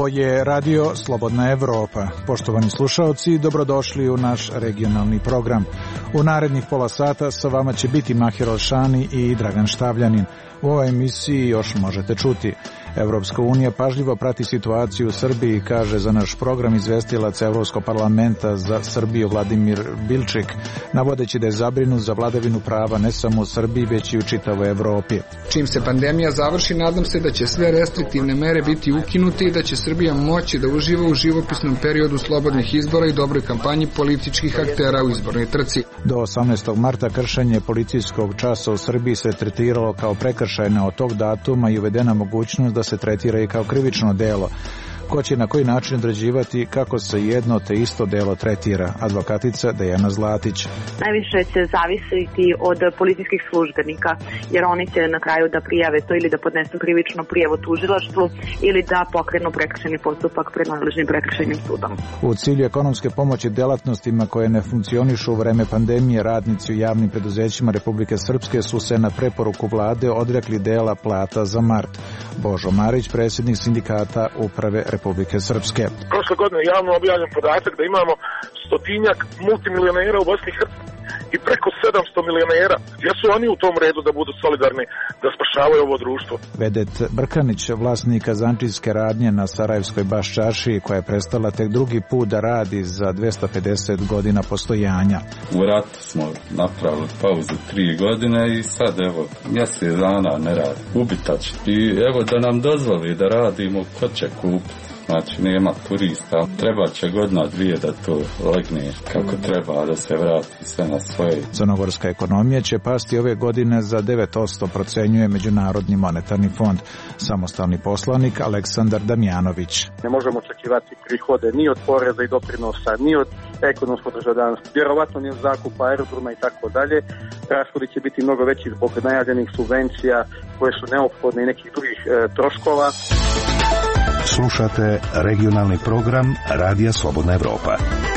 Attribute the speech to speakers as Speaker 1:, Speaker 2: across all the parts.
Speaker 1: Ovo je Radio Slobodna Evropa. Poštovani slušaoci, dobrodošli u naš regionalni program. U narednih pola sata sa vama će biti Mahir Olšani i Dragan Štavljanin. U ovoj emisiji još možete čuti: Evropska unija pažljivo prati situaciju u Srbiji, kaže za naš program izvestilac Evropskog parlamenta za Srbiju Vladimir Bilčik, navodeći da je zabrinut za vladavinu prava ne samo u Srbiji, već i u čitavoj Evropi.
Speaker 2: Čim se pandemija završi, nadam se da će sve restriktivne mere biti ukinute i da će Srbija moći da uživa u živopisnom periodu slobodnih izbora i dobroj kampanji političkih aktera u izbornoj trci.
Speaker 1: Do 18. marta kršenje policijskog časa u Srbiji se tretiralo kao prekršajno od tog datuma i uvedena mogućnost da se tretira i kao krivično delo. Ko će na koji način određivati kako se jedno te isto delo tretira? Advokatica Dejana Zlatić.
Speaker 3: Najviše će zavisiti od policijskih službenika, jer oni će na kraju da prijave to ili da podnesu krivičnu prijavu tužilaštvu ili da pokrenu prekršajni postupak pred nadležnim prekršajnim sudom.
Speaker 1: U cilju ekonomske pomoći delatnostima koje ne funkcionišu u vreme pandemije, radnici u javnim preduzećima Republike Srpske su se na preporuku vlade odrekli dela plata za mart. Božo Marić, predsjednik sindikata Uprave Republike Srpske.
Speaker 4: Prošle godine javno objavljen podatak da imamo 100-tinjak multimilionera u Bosni i Hercegovini i preko 700 milionera. Gdje su oni u tom redu da budu solidarni, da spašavaju ovo društvo?
Speaker 1: Vedet Brkanić, vlasnika zančijske radnje na Sarajevskoj Baščaršiji, koja je prestala tek drugi put da radi za 250 godina postojanja.
Speaker 5: U ratu smo napravili pauzu 3 godine i sad evo mjesec dana ne radi. Ubitač. I evo da nam dozvoli da radimo, ko će kupiti? Znači nema turista, treba će godina dvije da to legne kako treba, da se vrati sve na svoje.
Speaker 1: Crnogorska ekonomija će pasti ove godine za 9%, procenjuje Međunarodni monetarni fond. Samostalni poslanik Aleksandar Damjanović.
Speaker 6: Ne možemo očekivati prihode ni od poreza i doprinosa, ni od ekonomskog državljanstva, vjerovatno ni od zakupa aerodroma i tako dalje. Rashodi će biti mnogo veći zbog najavljenih subvencija koje su neophodne i nekih drugih troškova.
Speaker 7: Slušate regionalni program Radija Slobodna Evropa.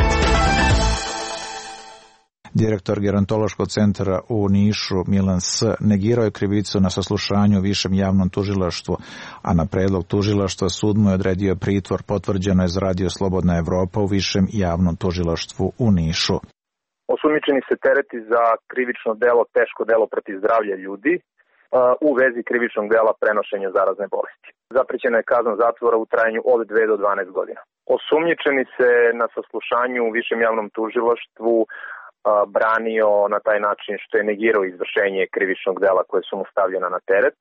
Speaker 1: Direktor Gerontološkog centra u Nišu, Milan S., negirao je krivicu na saslušanju u Višem javnom tužilaštvu, a na predlog tužilaštva sud mu je odredio pritvor, potvrđeno je za Radio Slobodna Evropa u Višem javnom tužilaštvu u Nišu.
Speaker 8: Osumnjičeni se tereti za krivično delo, teško delo protiv zdravlja ljudi u vezi krivičnog dela prenošenja zarazne bolesti. Zaprećena je kazna zatvora u trajanju od 2 do 12 godina. Osumnjičeni se na saslušanju u Višem javnom tužilaštvu branio na taj način što je negirao izvršenje krivičnog dela koje su mu stavljena na teret.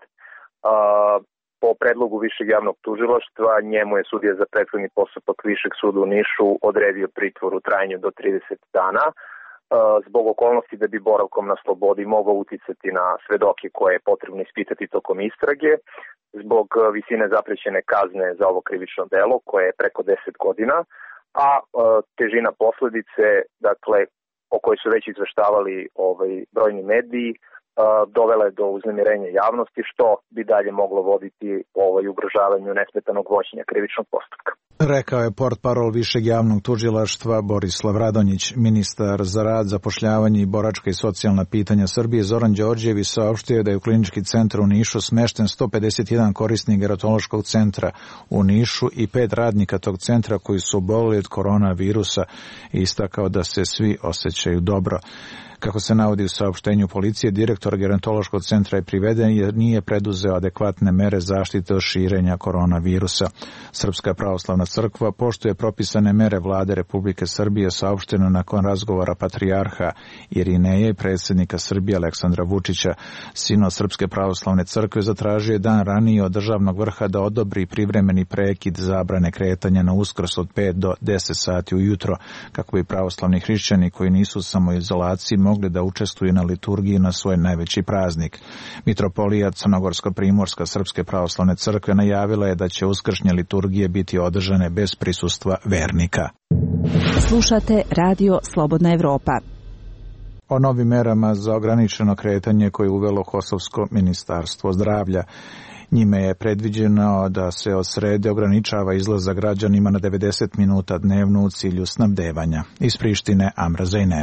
Speaker 8: Po predlogu Višeg javnog tužilaštva njemu je sudija za prethodni postupak Višeg suda u Nišu odredio pritvor u trajanju do 30 dana. Zbog okolnosti da bi boravkom na slobodi mogao uticati na svedoke koje je potrebno ispitati tokom istrage, zbog visine zaprećene kazne za ovo krivično delo koje je preko 10 godina, a težina posledice, dakle, o kojoj su već izveštavali brojni mediji, dovela je do uznemirenja javnosti, što bi dalje moglo voditi ugrožavanju nesmetanog vođenja krivičnog postupka.
Speaker 1: Rekao je portparol Višeg javnog tužilaštva Borislav Radonjić. Ministar za rad, zapošljavanje i boračka i socijalna pitanja Srbije Zoran Đorđević saopštio da je u klinički centar u Nišu smešten 151 korisnik gerontološkog centra u Nišu i 5 radnika tog centra koji su oboleli od koronavirusa i istakao da se svi osjećaju dobro. Kako se navodi u saopštenju policije, direktor gerontološkog centra je priveden jer nije preduzeo adekvatne mere zaštite od širenja koronavirusa. Srpska pravoslavna crkva poštuje propisane mere vlade Republike Srbije, saopšteno nakon razgovora patrijarha Irineja i predsjednika Srbije Aleksandra Vučića. Sinod Srpske pravoslavne crkve zatražio je dan ranije od državnog vrha da odobri privremeni prekid zabrane kretanja na Uskrs od 5 do 10 sati ujutro, kako bi pravoslavni hrišćani koji nisu u samoizolaciji mogli da učestvuju na liturgiji na svoj najveći praznik. Mitropolija Crnogorsko-Primorska Srpske pravoslavne crkve najavila je da će uskršnje liturgije biti održane bez prisustva vernika.
Speaker 9: Slušate Radio Slobodna Evropa.
Speaker 1: O novim merama za ograničeno kretanje koje je uvelo Kosovsko ministarstvo zdravlja. Njime je predviđeno da se od srede ograničava izlazak građanima na 90 minuta dnevno u cilju snabdevanja. Iz Prištine Amra Zajneli.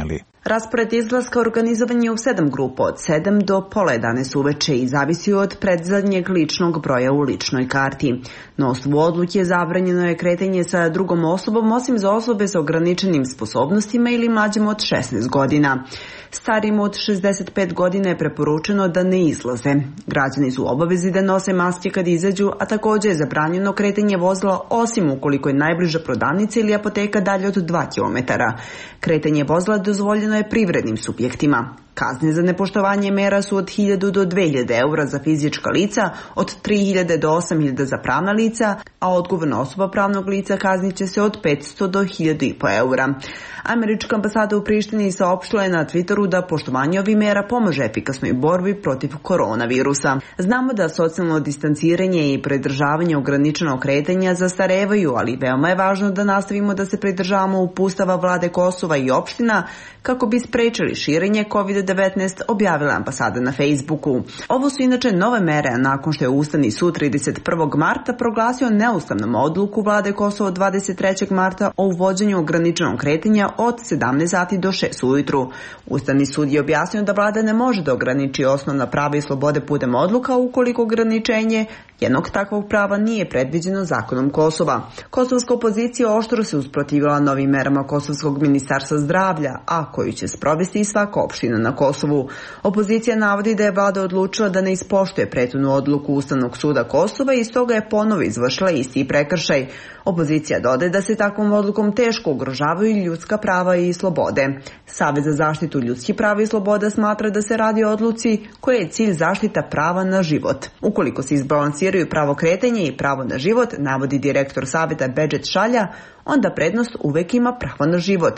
Speaker 10: Raspored izlaska organizovan je u 7 grupa od 7 do pola 11 uveče i zavisi od predzadnjeg ličnog broja u ličnoj karti. Na osnovu odluke zabranjeno je kretanje sa drugom osobom osim za osobe sa ograničenim sposobnostima ili mlađim od 16 godina. Starijim od 65 godina je preporučeno da ne izlaze. Građani su u obavezi da nose maske kad izađu, a također je zabranjeno kretanje vozila osim ukoliko je najbliža prodavnica ili apoteka dalje od 2 km. Kretanje vozila dozvoljeno je privrednim subjektima. Kazne za nepoštovanje mera su od 1000 do 2000 eura za fizička lica, od 3000 do 8000 za pravna lica, a odgovorna osoba pravnog lica kaznit će se od 500 do 1500 eura. Američka ambasada u Prištini saopštila je na Twitteru da poštovanje ovih mera pomaže efikasnoj borbi protiv koronavirusa. Znamo da socijalno distanciranje i pridržavanje ograničenog kretanja zastarevaju, ali veoma je važno da nastavimo da se pridržavamo uputstava vlade Kosova i opština kako bi sprečili širenje COVID-19, objavila ambasada na Facebooku. Ovo su inače nove mere nakon što je Ustavni sud 31. marta proglasio neustavnom odluku vlade Kosova 23. marta o uvođenju ograničenog kretanja od 17 sati do 6 ujutru. Ustavni sud je objasnio da vlada ne može da ograniči osnovna prava i slobode putem odluka ukoliko ograničenje jednog takvog prava nije predviđeno zakonom Kosova. Kosovska opozicija oštro se usprotivila novim merama Kosovskog ministarstva zdravlja, a koju će sprovesti i svaka opština na Kosovu. Opozicija navodi da je vlada odlučila da ne ispoštuje prethodnu odluku Ustavnog suda Kosova i stoga je ponovo izvršila isti prekršaj. Opozicija dodaje da se takvom odlukom teško ugrožavaju ljudska prava i slobode. Savez za zaštitu ljudskih prava i sloboda smatra da se radi o odluci koja je cilj zaštita prava na život. Ukoliko se izbalansiraju pravo kretanja i pravo na život, navodi direktor saveta Bedžet Šalja, onda prednost uvek ima pravo na život.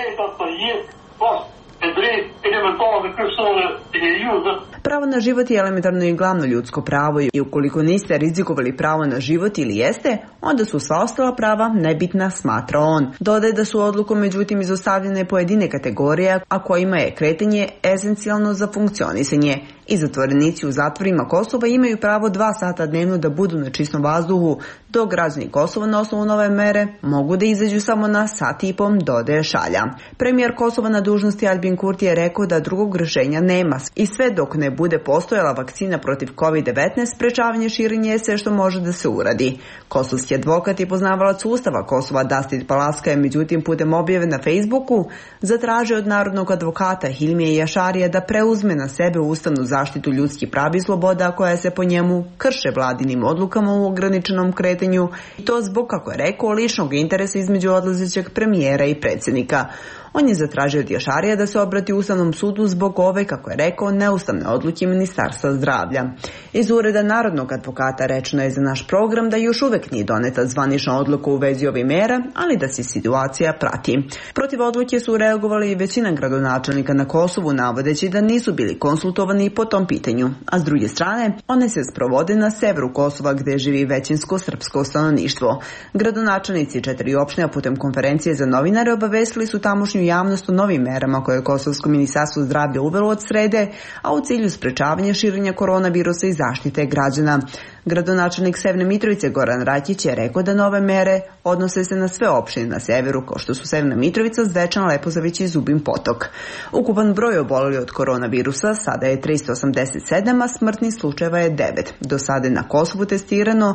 Speaker 10: Pravo na život je elementarno i glavno ljudsko pravo i ukoliko niste rizikovali pravo na život ili jeste, onda su sva ostala prava nebitna, smatra on. Dodaje da su odlukom međutim izostavljene pojedine kategorije, a kojima je kretanje esencijalno za funkcionisanje. I zatvorenici u zatvorima Kosova imaju pravo 2 sata dnevno da budu na čistom vazduhu, dok građani Kosova na osnovu nove mere mogu da izađu samo na sat i po, dodaje Šalja. Premijer Kosova na dužnosti Albin Kurti je rekao da drugog rješenja nema i sve dok ne bude postojala vakcina protiv COVID-19, sprečavanje širenja je sve što može da se uradi. Kosovski advokat i poznavalac Ustava Kosova Dastit Palaska je međutim putem objave na Facebooku zatražio od narodnog advokata Hilmije Jašarija da preuzme na sebe ustavnu zaštitu ljudskih prava i sloboda koja se po njemu krše vladinim odlukama u ograničenom kretanju i to zbog, kako je rekao, ličnog interesa između odlazećeg premijera i predsjednika. On je zatražio od Jašarija da se obrati Ustavnom sudu zbog ove, kako je rekao, neustavne odluke Ministarstva zdravlja. Iz ureda narodnog advokata rečeno je za naš program da još uvek nije doneta zvanična odluka u vezi ovih mera, ali da se situacija prati. Protiv odluke su reagovali i većina gradonačelnika na Kosovu, navodeći da nisu bili konsultovani po tom pitanju, a s druge strane one se sprovode na severu Kosova gdje živi većinsko srpsko stanovništvo. Gradonačelnici 4 opštine putem konferencije za novinare obavestili su tamošnju javnost o novim merama koje je Kosovsko ministarstvo zdravlja uvelo od srede, a u cilju sprečavanja širenja koronavirusa i zaštite građana. Gradonačelnik Severne Mitrovice Goran Rakić je rekao da nove mere odnose se na sve opštine na severu, kao što su Severna Mitrovica, Zvečan, Lepozavić i Zubin Potok. Ukupan broj oboleli od koronavirusa sada je 387, a smrtnih slučajeva je 9. Do sada je na Kosovu testirano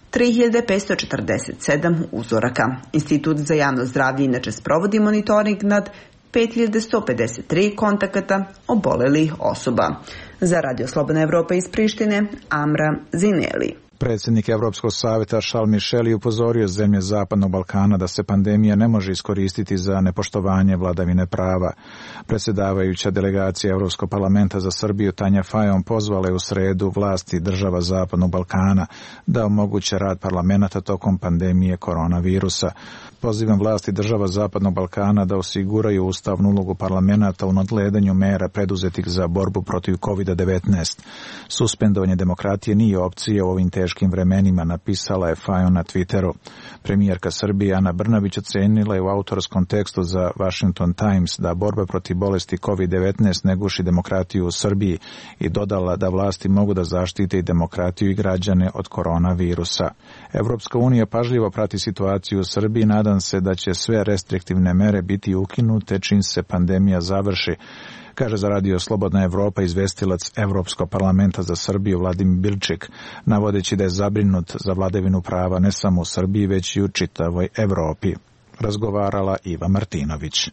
Speaker 10: 3547 uzoraka. Institut za javno zdravlje inače sprovodi monitoring nad 5153 kontakata obolelih osoba. Za Radio Slobodna Evropa iz Prištine, Amra Zineli.
Speaker 1: Predsjednik Evropskog savjeta Charles Michel je upozorio zemlje Zapadnog Balkana da se pandemija ne može iskoristiti za nepoštovanje vladavine prava. Predsjedavajuća delegacija Evropskog parlamenta za Srbiju Tanja Fajon pozvala je u sredu vlasti država Zapadnog Balkana da omoguće rad parlamenta tokom pandemije koronavirusa. Pozivam vlasti država Zapadnog Balkana da osiguraju ustavnu ulogu parlamenta u nadgledanju mera preduzetih za borbu protiv COVID-19. Suspendovanje demokratije nije opcija u ovim teškim vremenima, napisala je Fajon na Twitteru. Premijerka Srbije Ana Brnabić ocenila je u autorskom tekstu za Washington Times da borba protiv bolesti COVID-19 ne guši demokratiju u Srbiji i dodala da vlasti mogu da zaštite i demokratiju i građane od koronavirusa. Evropska unija pažljivo prati situaciju u Srbiji i nada nadam se da će sve restriktivne mere biti ukinute čim se pandemija završi, kaže za Radio Slobodna Evropa izvestilac Evropskog parlamenta za Srbiju Vladimir Bilčik, navodeći da je zabrinut za vladavinu prava ne samo u Srbiji, već i u čitavoj Evropi. Razgovarala Iva Martinović.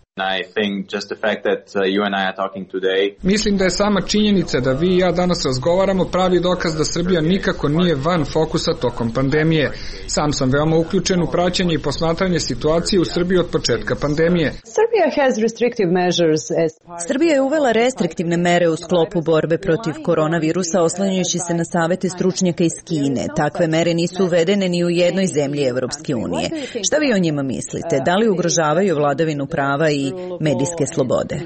Speaker 2: Mislim da je sama činjenica da vi i ja danas razgovaramo pravi dokaz da Srbija nikako nije van fokusa tokom pandemije. Sam sam veoma uključen u praćenje i posmatranje situacije u Srbiji od početka pandemije.
Speaker 11: Srbija je uvela restriktivne mere u sklopu borbe protiv koronavirusa oslanjajući se na savete stručnjaka iz Kine. Takve mere nisu uvedene ni u jednoj zemlji Evropske unije. Šta vi o njima mislite? Da li ugrožavaju vladavinu prava i medijske slobode?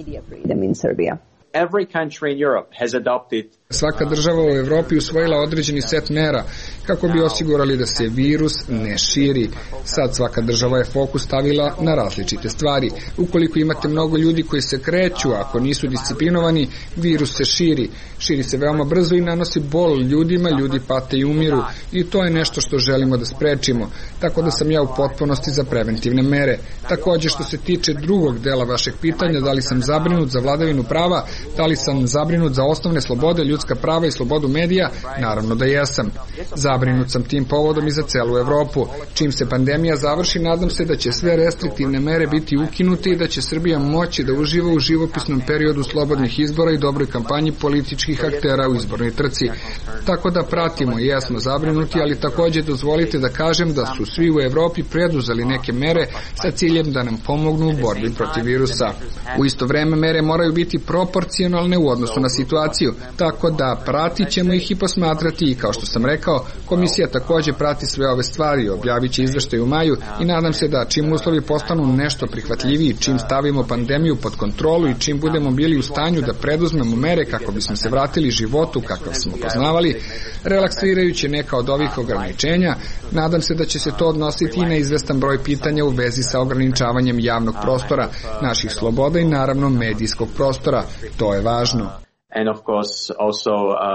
Speaker 2: Svaka država u Evropi usvojila određeni set mera kako bi osigurali da se virus ne širi. Sad svaka država je fokus stavila na različite stvari. Ukoliko imate mnogo ljudi koji se kreću, ako nisu disciplinovani, virus se širi. Širi se veoma brzo i nanosi bol ljudima, ljudi pate i umiru. I to je nešto što želimo da sprečimo. Tako da sam ja u potpunosti za preventivne mere. Također što se tiče drugog dela vašeg pitanja, da li sam zabrinut za vladavinu prava, da li sam zabrinut za osnovne slobode, ljudska prava i slobodu medija, naravno da jesam. Zabrinut sam tim povodom i za celu Evropu. Čim se pandemija završi, nadam se da će sve restriktivne mere biti ukinute i da će Srbija moći da uživa u živopisnom periodu slobodnih izbora i dobroj kampanji političkih aktera u izbornoj trci. Tako da pratimo i jesmo zabrinuti, ali također dozvolite da kažem da su svi u Evropi preduzeli neke mere sa ciljem da nam pomognu u borbi protiv virusa. U isto vreme mere moraju biti proporcionalne u odnosu na situaciju, tako da pratit ćemo ih i posmatrati i kao što sam rekao, komisija također prati sve ove stvari, objavit će izveštaj u maju i nadam se da čim uslovi postanu nešto prihvatljiviji, čim stavimo pandemiju pod kontrolu i čim budemo bili u stanju da preduzmemo mere kako bismo se vratili životu kakav smo poznavali, relaksirajući neka od ovih ograničenja, nadam se da će se to odnositi i na izvestan broj pitanja u vezi sa ograničavanjem javnog prostora, naših sloboda i naravno medijskog prostora. To je važno.
Speaker 12: And of course also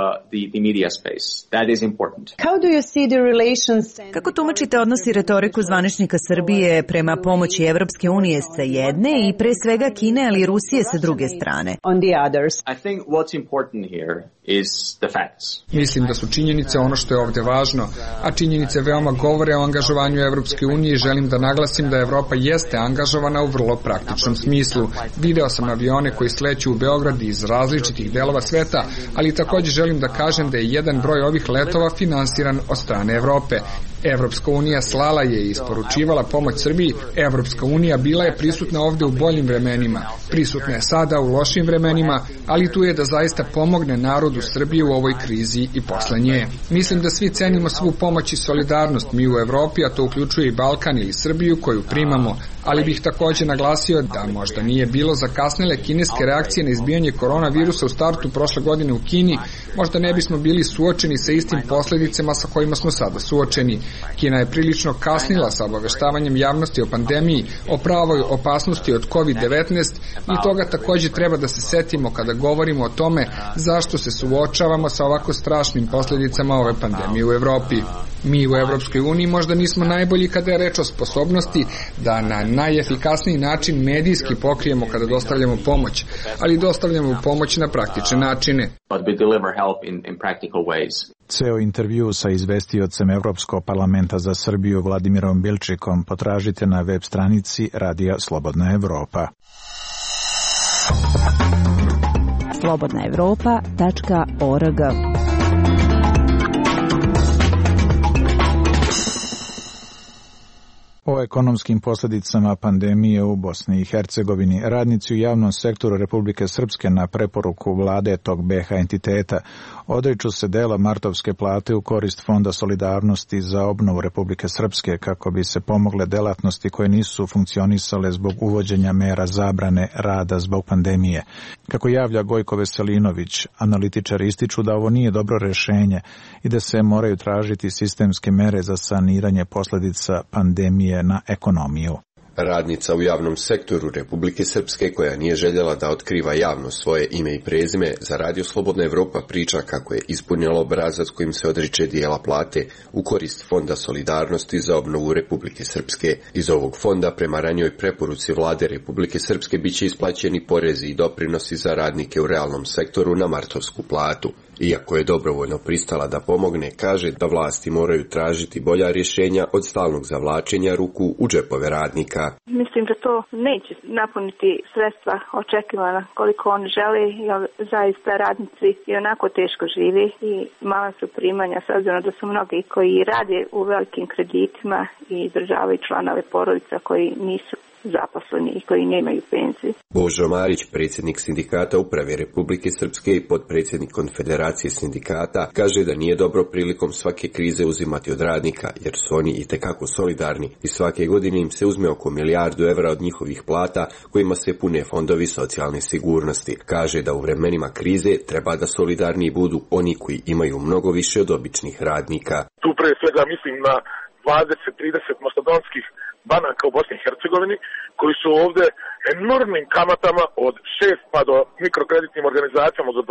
Speaker 12: the media space. That is important.
Speaker 11: How do you see the relations? Kako tumačite odnos i retoriku zvaničnika Srbije prema pomoći Evropske unije sa jedne i pre svega Kine, ali i Rusije sa druge strane?
Speaker 12: On the others. I think what's important here is the facts.
Speaker 2: Mislim da su činjenice ono što je ovdje važno, a činjenice veoma govore o angažovanju Evropske unije i želim da naglasim da Evropa jeste angažovana u vrlo praktičnom smislu. Video sam avione koji sleću u Beograd iz različitih delova sveta, ali također želim da kažem da je jedan broj ovih letova finansiran od strane Evrope. Evropska unija slala je i isporučivala pomoć Srbiji. Evropska unija bila je prisutna ovdje u boljim vremenima, prisutna je sada u lošim vremenima, ali tu je da zaista pomogne narodu Srbije u ovoj krizi i posle nje. Mislim da svi cenimo svu pomoć i solidarnost mi u Evropi, a to uključuje i Balkan ili Srbiju koju primamo, ali bih također naglasio da možda nije bilo zakasnele kineske reakcije na izbijanje koronavirusa u startu prošle godine u Kini, možda ne bismo bili suočeni sa istim posljedicama sa kojima smo sada suočeni. Kina je prilično kasnila sa obaveštavanjem javnosti o pandemiji, o pravoj opasnosti od COVID-19 i toga također treba da se setimo kada govorimo o tome zašto se suočavamo sa ovako strašnim posljedicama ove pandemije u Evropi. Mi u Evropskoj uniji možda nismo najbolji kada je reč o sposobnosti da na najefikasniji način medijski pokrijemo kada dostavljamo pomoć, ali dostavljamo pomoć na praktične načine.
Speaker 1: Ceo intervju sa izvestiocem Evropskog parlamenta za Srbiju Vladimirom Bilčikom potražite na web stranici Radija Slobodna Evropa.
Speaker 9: slobodnaevropa.org.
Speaker 1: O ekonomskim posljedicama pandemije u Bosni i Hercegovini radnici u javnom sektoru Republike Srpske na preporuku vlade tog BiH entiteta odriču se dela martovske plate u korist Fonda solidarnosti za obnovu Republike Srpske kako bi se pomogle delatnosti koje nisu funkcionisale zbog uvođenja mera zabrane rada zbog pandemije. Kako javlja Gojko Veselinović, analitičari ističu da ovo nije dobro rješenje i da se moraju tražiti sistemske mere za saniranje posljedica pandemije na ekonomiju.
Speaker 13: Radnica u javnom sektoru Republike Srpske, koja nije željela da otkriva javno svoje ime i prezime, za Radio Slobodna Evropa priča kako je ispunila obrazac kojim se odriče dijela plate u korist Fonda solidarnosti za obnovu Republike Srpske. Iz ovog fonda, prema ranijoj preporuci Vlade Republike Srpske, biće isplaćeni porezi i doprinosi za radnike u realnom sektoru na martovsku platu. Iako je dobrovoljno pristala da pomogne, kaže da vlasti moraju tražiti bolja rješenja od stalnog zavlačenja ruku u džepove radnika.
Speaker 14: Mislim da to neće napuniti sredstva očekivana koliko oni žele, jer zaista radnici i onako teško žive i mala su primanja, s obzirom da su mnogi koji rade u velikim kreditima i izdržavaju članove porodica koji nisu zaposleni i koji nemaju penziju.
Speaker 13: Božo Marić, predsjednik sindikata Uprave Republike Srpske i potpredsjednik Konfederacije sindikata, kaže da nije dobro prilikom svake krize uzimati od radnika, jer su oni itekako solidarni i svake godine im se uzme oko 1 milijardu evra od njihovih plata kojima se pune fondovi socijalne sigurnosti. Kaže da u vremenima krize treba da solidarniji budu oni koji imaju mnogo više od običnih radnika.
Speaker 4: Tu pre svega mislim na 20-30 mastodonskih banaka u Bosni i Hercegovini, koji su ovdje enormnim kamatama od 6 pa do mikrokreditnim organizacijama do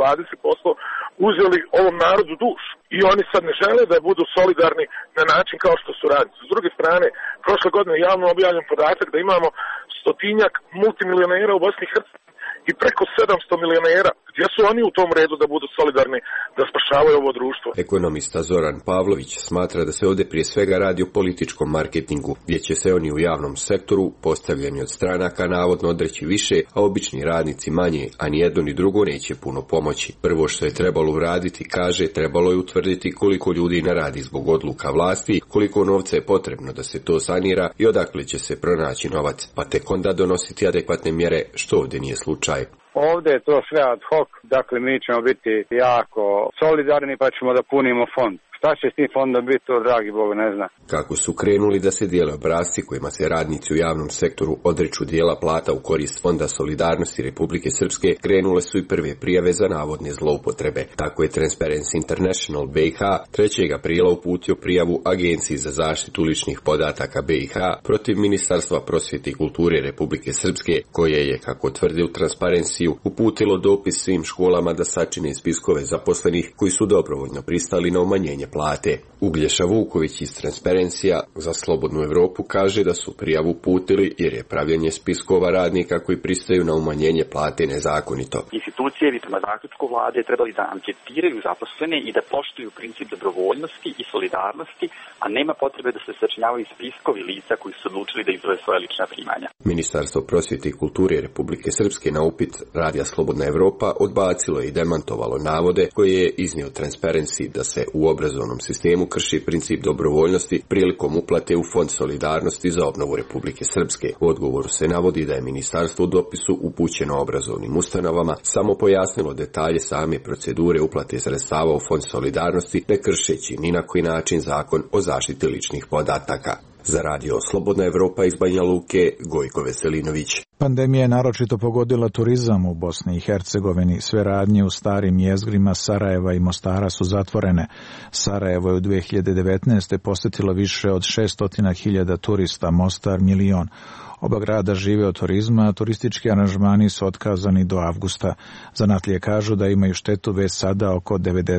Speaker 4: 20% uzeli ovom narodu dušu. I oni sad ne žele da budu solidarni na način kao što su radnici. S druge strane, prošle godine javno objavljen podatak da imamo 100-tinjak multimilionera u Bosni i Hercegovini i preko 700 milionera. Gdje su oni u tom redu da budu solidarni, da spašavaju ovo društvo?
Speaker 13: Ekonomista Zoran Pavlović smatra da se ovdje prije svega radi o političkom marketingu, gdje će se oni u javnom sektoru, postavljeni od stranaka, navodno odreći više, a obični radnici manje, a ni jedno ni drugo neće puno pomoći. Prvo što je trebalo uraditi, kaže, trebalo je utvrditi koliko ljudi ne radi zbog odluka vlasti, koliko novca je potrebno da se to sanira i odakle će se pronaći novac, pa tek onda donositi adekvatne mjere, što ovdje nije slučaj.
Speaker 15: Ovdje je to sve ad hoc, dakle mi ćemo biti jako solidarni pa ćemo da punimo fond. Šta će s tim fondom biti, to dragi Bog ne zna.
Speaker 13: Kako su krenuli da se dijele obrasci kojima se radnici u javnom sektoru odriču dijela plata u korist Fonda solidarnosti Republike Srpske, krenule su i prve prijave za navodne zloupotrebe. Tako je Transparency International BiH 3. aprila uputio prijavu Agenciji za zaštitu ličnih podataka BiH protiv Ministarstva prosvjete i kulture Republike Srpske, koje je, kako tvrdi u Transparenciju, uputilo dopis svim školama da sačine spiskove zaposlenih koji su dobrovoljno pristali na umanjenje plate. Uglješa Vuković iz Transparencija za Slobodnu Evropu kaže da su prijavu uputili jer je pravljenje spiskova radnika koji pristaju na umanjenje plate nezakonito.
Speaker 16: Institucije bi prema zaključku vlade trebali da anketiraju zaposlene i da poštuju princip dobrovoljnosti i solidarnosti, a nema potrebe da se sačinjavaju spiskovi lica koji su odlučili da izvoje svoje lična primanja.
Speaker 13: Ministarstvo prosvjete i kulture Republike Srpske na upit Radija Slobodna Evropa odbacilo i demantovalo navode koje je iznio Transparency da se u obrazovnom sistemu krši princip dobrovoljnosti prilikom uplate u Fond solidarnosti za obnovu Republike Srpske. U odgovoru se navodi da je ministarstvo u dopisu upućeno obrazovnim ustanovama samo pojasnilo detalje same procedure uplate sredstava u Fond solidarnosti, ne kršeći ni na koji način zakon o zaštiti ličnih podataka. Za Radio Slobodna Evropa iz Banja Luke, Gojko Veselinović.
Speaker 1: Pandemija je naročito pogodila turizam u Bosni i Hercegovini. Sve radnje u starim jezgrima Sarajeva i Mostara su zatvorene. Sarajevo je u 2019. posjetilo više od 600.000 turista, Mostar 1 milion. Oba grada žive od turizma, a turistički aranžmani su otkazani do avgusta. Zanatlije kažu da imaju štetu već sada oko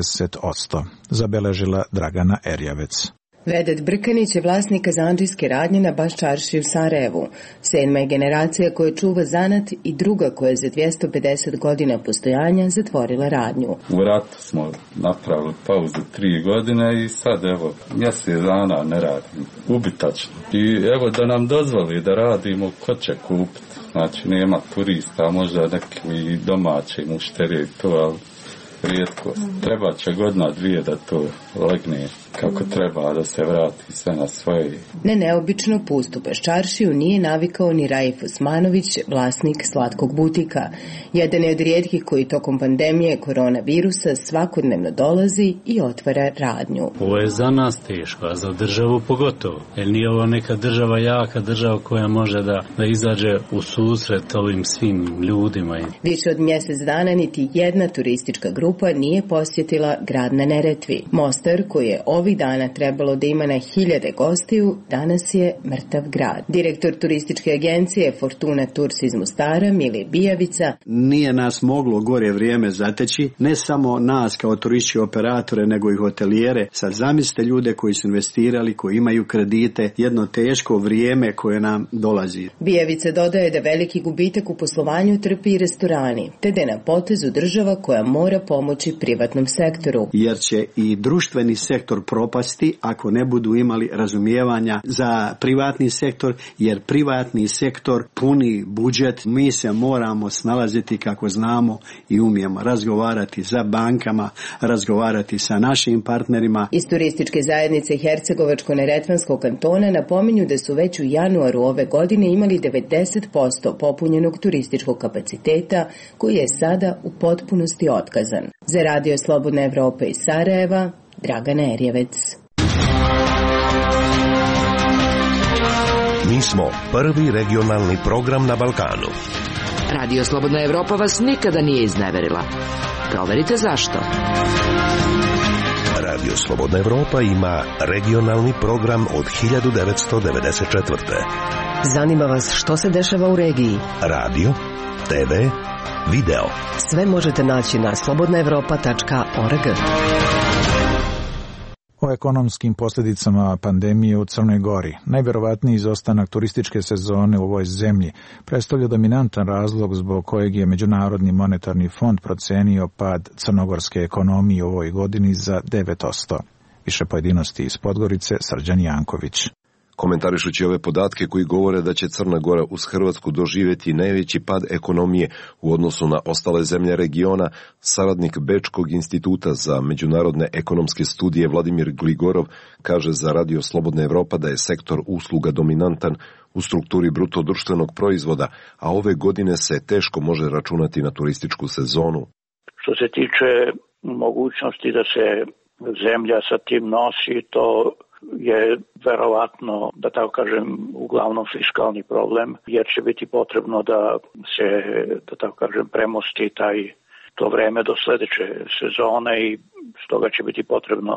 Speaker 1: 90%. Zabeležila Dragana Erjavec.
Speaker 17: Vedat Brkanić je vlasnik kazandžijske radnje na Baščarši u Sarajevu. 7. je generacija koja čuva zanat i druga koja je za 250 godina postojanja zatvorila radnju.
Speaker 5: U ratu smo napravili pauzu 3 godine i sad evo mjesec dana ne radim. Ubitačno. I evo da nam dozvoli da radimo, ko će kupiti. Znači nema turista, možda neki domaći mušterije to, ali rijetko. Treba će godina 2 da to legne kako treba, da se vrati sve na svoje.
Speaker 17: Na neobično pustu Baščaršiju nije navikao ni Raif Osmanović, vlasnik slatkog butika. Jedan je od rijetkih koji tokom pandemije koronavirusa svakodnevno dolazi i otvara radnju.
Speaker 18: Ovo je za nas teško, a za državu pogotovo. Jer nije ovo neka država jaka, država koja može da izađe u susret ovim svim ljudima.
Speaker 17: Više od mjesec dana niti jedna turistička grupa nije posjetila grad na Neretvi. Mostar, koji je ove ovih dana trebalo da ima na 1000 gostiju, danas je mrtav grad. Direktor turističke agencije Fortuna Tours iz Mostara, Mile Bijavica:
Speaker 19: nije nas moglo gore vrijeme zateći, ne samo nas kao turističke operatore, nego i hotelijere. Sad zamislite ljude koji su investirali, koji imaju kredite, jedno teško vrijeme koje nam dolazi.
Speaker 17: Bijavica dodaje da veliki gubitak u poslovanju trpi i restorani, te da je na potezu država koja mora pomoći privatnom sektoru.
Speaker 19: Jer će i društveni sektor propasti ako ne budu imali razumijevanja za privatni sektor, jer privatni sektor puni budžet. Mi se moramo snalaziti kako znamo i umijemo razgovarati sa bankama, razgovarati sa našim partnerima.
Speaker 17: Iz turističke zajednice Hercegovačko-neretvanskog kantona napominju da su već u januaru ove godine imali 90% popunjenog turističkog kapaciteta, koji je sada u potpunosti otkazan. Za Radio Slobodna Evropa iz Sarajeva, Dragana Erjevec.
Speaker 7: Mi smo prvi regionalni program na Balkanu.
Speaker 20: Radio Slobodna Evropa vas nikada nije izneverila. Proverite zašto.
Speaker 7: Radio Slobodna Evropa ima regionalni program od 1994.
Speaker 20: Zanima vas što se dešava u regiji?
Speaker 7: Radio, TV, video.
Speaker 20: Sve možete naći na slobodnaevropa.org.
Speaker 1: O ekonomskim posljedicama pandemije u Crnoj Gori, najvjerovatniji izostanak turističke sezone u ovoj zemlji, predstavlja dominantan razlog zbog kojeg je Međunarodni monetarni fond procenio pad crnogorske ekonomije u ovoj godini za 9%. Više pojedinosti iz Podgorice, Srđan Janković.
Speaker 21: Komentarišući ove podatke koji govore da će Crna Gora uz Hrvatsku doživjeti najveći pad ekonomije u odnosu na ostale zemlje regiona, saradnik Bečkog instituta za međunarodne ekonomske studije Vladimir Gligorov kaže za Radio Slobodna Evropa da je sektor usluga dominantan u strukturi bruto društvenog proizvoda, a ove godine se teško može računati na turističku sezonu.
Speaker 22: Što se tiče mogućnosti da se zemlja sa tim nosi, to je verovatno, da tako kažem, uglavnom fiskalni problem, jer će biti potrebno da se, da tako kažem, premosti to vreme do sljedeće sezone i stoga će biti potrebno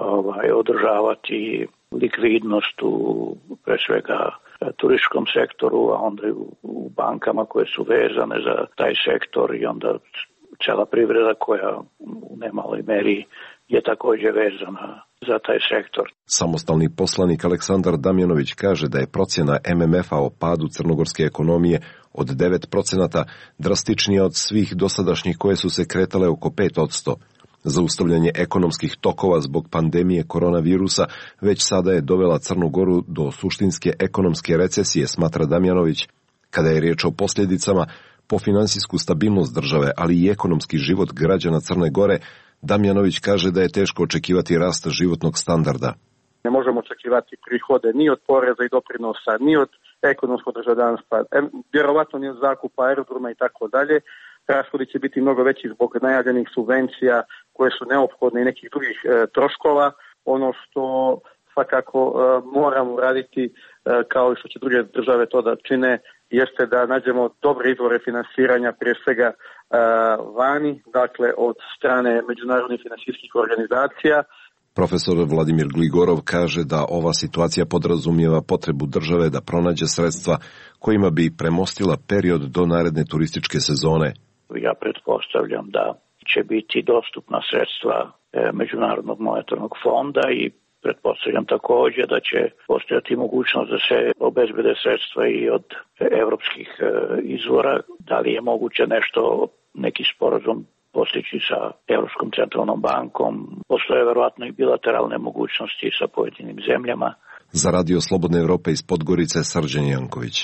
Speaker 22: održavati likvidnost u, pre svega, turističkom sektoru, a onda i u bankama koje su vezane za taj sektor i onda cela privreda koja u nemaloj meri je također vezana za taj sektor.
Speaker 21: Samostalni poslanik Aleksandar Damjanović kaže da je procjena MMF-a o padu crnogorske ekonomije od 9% drastičnija od svih dosadašnjih koje su se kretale oko 5%. Zaustavljanje ekonomskih tokova zbog pandemije koronavirusa već sada je dovela Crnu Goru do suštinske ekonomske recesije, smatra Damjanović. Kada je riječ o posljedicama po finansijsku stabilnost države, ali i ekonomski život građana Crne Gore, Damjanović kaže da je teško očekivati rast životnog standarda.
Speaker 6: Ne možemo očekivati prihode ni od poreza i doprinosa, ni od ekonomskog državljanstva, vjerovatno ni od zakupa aerodroma i tako dalje. Rashodi će biti mnogo veći zbog najavljenih subvencija koje su neophodne i nekih drugih troškova. Ono što svakako moramo raditi, kao i što će druge države to da čine, jeste da nađemo dobre izvore finansiranja, prije svega vani, dakle od strane međunarodnih finansijskih organizacija.
Speaker 21: Profesor Vladimir Gligorov kaže da ova situacija podrazumijeva potrebu države da pronađe sredstva kojima bi premostila period do naredne turističke sezone.
Speaker 22: Ja pretpostavljam da će biti dostupna sredstva Međunarodnog monetarnog fonda i pretpostavljam također da će postojati mogućnost da se obezbede sredstva i od evropskih izvora. Da li je moguće neki sporazum postići sa Europskom centralnom bankom? Postoje verovatno i bilateralne mogućnosti sa pojedinim zemljama.
Speaker 21: Za Radio Slobodna Evropa iz Podgorice, Srđan Janković.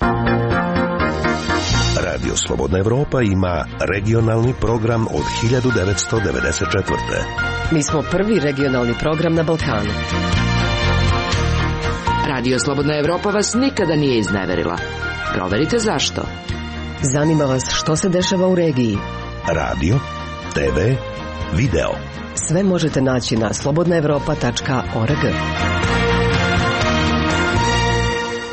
Speaker 7: Radio Slobodna Evropa ima regionalni program od 1994.
Speaker 20: Mi smo prvi regionalni program na Balkanu. Radio Slobodna Evropa vas nikada nije izneverila. Proverite zašto. Zanima vas što se dešava u regiji.
Speaker 7: Radio, TV, video.
Speaker 20: Sve možete naći na slobodnaevropa.org.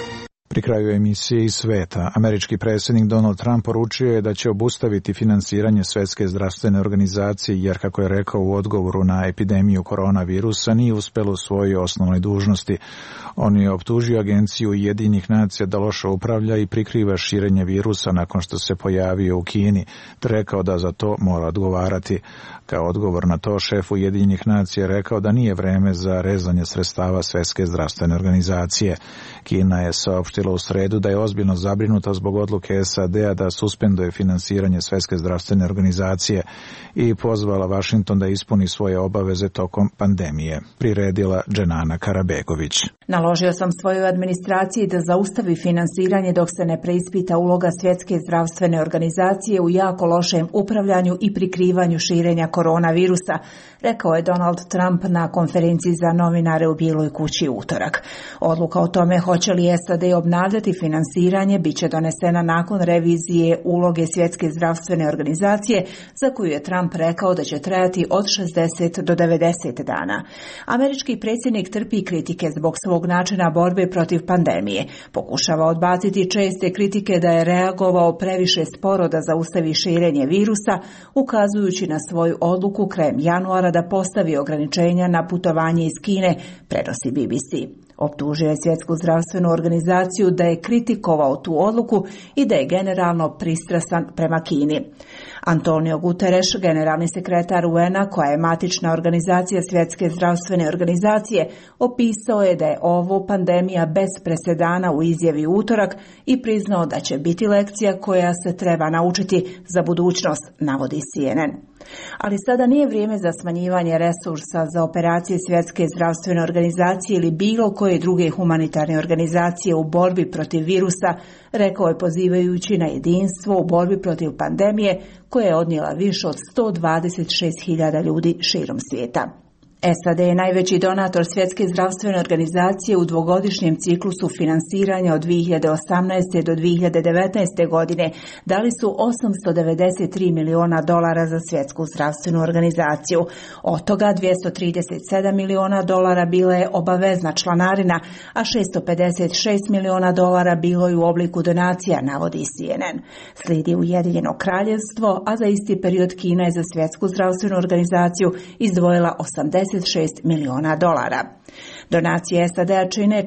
Speaker 1: Pri kraju emisije iz sveta, američki predsjednik Donald Trump poručio je da će obustaviti finansiranje Svjetske zdravstvene organizacije jer, kako je rekao u odgovoru na epidemiju koronavirusa, nije uspelo u svojoj osnovnoj dužnosti. On je optužio agenciju Ujedinjenih nacija da loše upravlja i prikriva širenje virusa nakon što se pojavio u Kini, te rekao da za to mora odgovarati. Kao odgovor na to, šef Ujedinjenih nacija je rekao da nije vreme za rezanje sredstava Svjetske zdravstvene organizacije. Kina je saopštila u sredu da je ozbiljno zabrinuta zbog odluke SAD-a da suspenduje finansiranje Svjetske zdravstvene organizacije i pozvala Vašington da ispuni svoje obaveze tokom pandemije, priredila Dženana Karabegović.
Speaker 3: Naložio sam svojoj administraciji da zaustavi finansiranje dok se ne preispita uloga Svjetske zdravstvene organizacije u jako lošem upravljanju i prikrivanju širenja koronavirusa, rekao je Donald Trump na konferenciji za novinare u Bijeloj kući u utorak. Odluka o tome hoće li SAD obnavljati finansiranje bit će donesena nakon revizije uloge Svjetske zdravstvene organizacije, za koju je Trump rekao da će trajati od 60 do 90 dana. Američki predsjednik trpi kritike zbog svog načina borbe protiv pandemije. Pokušava odbaciti česte kritike da je reagovao previše sporo da zaustavi širenje virusa, ukazujući na svoju odluku krajem januara da postavi ograničenja na putovanje iz Kine, prenosi BBC. Optužio je Svjetsku zdravstvenu organizaciju da je kritikovao tu odluku i da je generalno pristrasan prema Kini. Antonio Guterres, generalni sekretar UN-a, koja je matična organizacija Svjetske zdravstvene organizacije, opisao je da je ovo pandemija bez presedana u izjavi u utorak i priznao da će biti lekcija koja se treba naučiti za budućnost, navodi CNN. Ali sada nije vrijeme za smanjivanje resursa za operacije Svjetske zdravstvene organizacije ili bilo koje druge humanitarne organizacije u borbi protiv virusa, rekao je pozivajući na jedinstvo u borbi protiv pandemije koja je odnijela više od 126.000 ljudi širom svijeta. SAD je najveći donator Svjetske zdravstvene organizacije u dvogodišnjem ciklusu finansiranja od 2018. do 2019. godine. Dali su $893 miliona za Svjetsku zdravstvenu organizaciju. Od toga $237 miliona bila je obavezna članarina, a $656 miliona bilo je u obliku donacija, navodi CNN. Slijedi Ujedinjeno kraljevstvo, a za isti period Kina je za Svjetsku zdravstvenu organizaciju izdvojila $86 miliona. Donacije SAD-a čine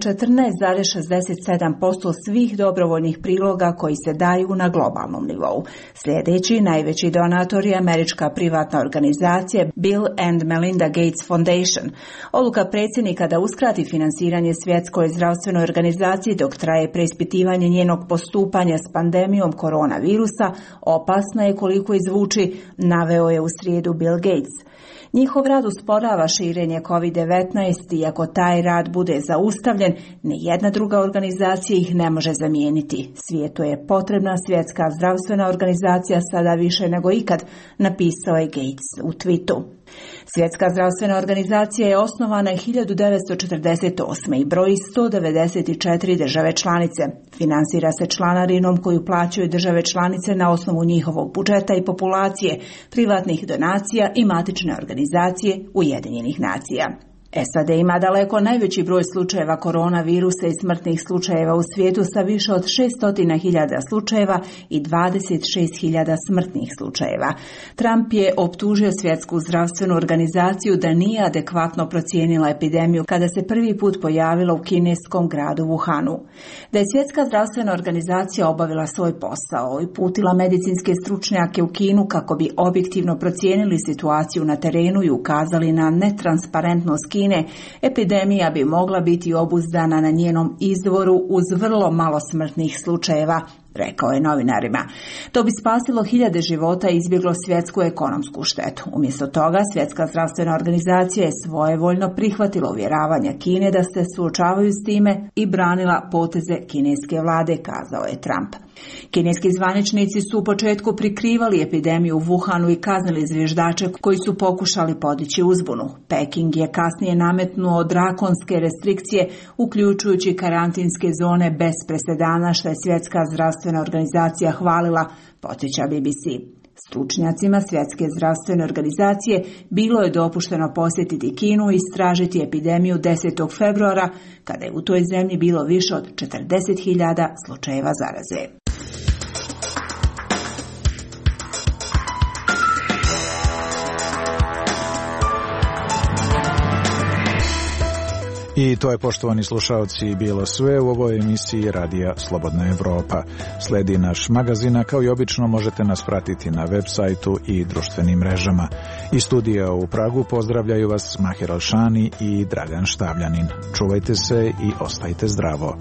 Speaker 3: 14,67% svih dobrovoljnih priloga koji se daju na globalnom nivou. Sljedeći najveći donator je američka privatna organizacija Bill and Melinda Gates Foundation. Odluka predsjednika da uskrati finansiranje Svjetskoj zdravstvenoj organizaciji dok traje preispitivanje njenog postupanja s pandemijom koronavirusa opasna je koliko izvuči, naveo je u srijedu Bill Gates. Njihov rad usporava širenje COVID-19, iako taj rad bude zaustavljen, nijedna druga organizacija ih ne može zamijeniti. Svijetu je potrebna Svjetska zdravstvena organizacija sada više nego ikad, napisao je Gates u tweetu. Svjetska zdravstvena organizacija je osnovana 1948. i broji 194 države članice. Finansira se članarinom koju plaćaju države članice na osnovu njihovog budžeta i populacije, privatnih donacija i matične organizacije Ujedinjenih nacija. SAD ima daleko najveći broj slučajeva koronavirusa i smrtnih slučajeva u svijetu sa više od 600.000 slučajeva i 26.000 smrtnih slučajeva. Trump je optužio Svjetsku zdravstvenu organizaciju da nije adekvatno procijenila epidemiju kada se prvi put pojavila u kineskom gradu Wuhanu. Da je Svjetska zdravstvena organizacija obavila svoj posao i uputila medicinske stručnjake u Kinu kako bi objektivno procijenili situaciju na terenu i ukazali na netransparentnost Kine, epidemija bi mogla biti obuzdana na njenom izvoru uz vrlo malo smrtnih slučajeva, rekao je novinarima. To bi spasilo hiljade života i izbjeglo svjetsku ekonomsku štetu. Umjesto toga, Svjetska zdravstvena organizacija je svojevoljno prihvatila uvjeravanja Kine da se suočavaju s time i branila poteze kineske vlade, kazao je Trump. Kineski zvaničnici su u početku prikrivali epidemiju u Wuhanu i kaznili zviždače koji su pokušali podići uzbunu. Peking je kasnije nametnuo drakonske restrikcije, uključujući karantinske zone bez presedana, što je Svjetska zdravstvena organizacija hvalila, podsjeća BBC. Stručnjacima Svjetske zdravstvene organizacije bilo je dopušteno posjetiti Kinu i istražiti epidemiju 10. februara, kada je u toj zemlji bilo više od 40.000 slučajeva zaraze.
Speaker 1: I to je, poštovani slušaoci, bilo sve u ovoj emisiji Radija Slobodna Evropa. Sledi naš magazin, a kao i obično možete nas pratiti na web sajtu i društvenim mrežama. Iz studija u Pragu pozdravljaju vas Mahir Alšani i Dragan Štavljanin. Čuvajte se i ostajte zdravo.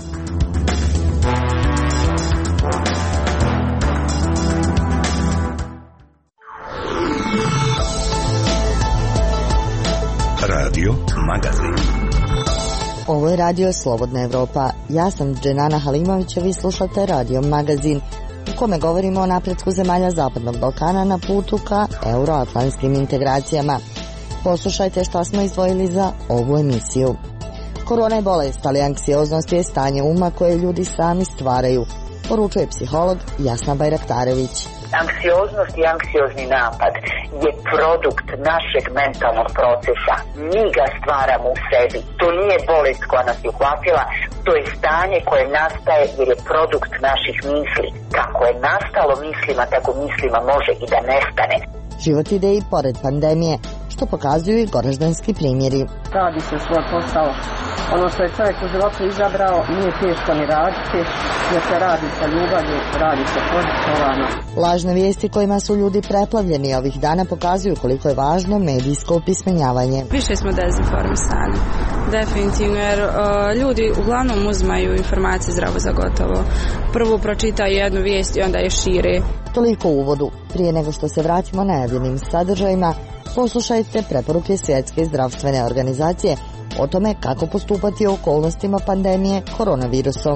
Speaker 7: Radio Magazin.
Speaker 8: Ovo je Radio Slobodna Evropa. Ja sam Dženana Halimović, a vi slušate Radio Magazin, u kome govorimo o napretku zemalja Zapadnog Balkana na putu ka euroatlantskim integracijama. Poslušajte šta smo izdvojili za ovu emisiju. Korona je bolest, ali anksioznost je stanje uma koje ljudi sami stvaraju, poručuje psiholog Jasna Bajraktarević.
Speaker 10: Anksioznost i anksiozni napad je produkt našeg mentalnog procesa. Mi ga stvaramo u sebi. To nije bolest koja nas je uhvatila, to je stanje koje nastaje jer je produkt naših misli. Kako je nastalo mislima, tako mislima može i da nestane.
Speaker 8: Život ide i pored pandemije, što pokazuju i goraždanski primjeri.
Speaker 23: Radi se svoj posao. Ono što je čovjek u životu izabrao nije teško ni raditi, jer se radi sa ljubavlju, radi se požrtvovano.
Speaker 8: Lažne vijesti kojima su ljudi preplavljeni ovih dana pokazuju koliko je važno medijsko opismenjavanje.
Speaker 24: Više smo dezinformisani, definitivno, jer ljudi uglavnom uzmaju informacije zdravo za gotovo. Prvo pročitaju jednu vijest i onda je šire.
Speaker 8: Toliko u uvodu. Prije nego što se vratimo najavljenim sadržajima, poslušajte preporuke Svjetske zdravstvene organizacije o tome kako postupati u okolnostima pandemije koronavirusom.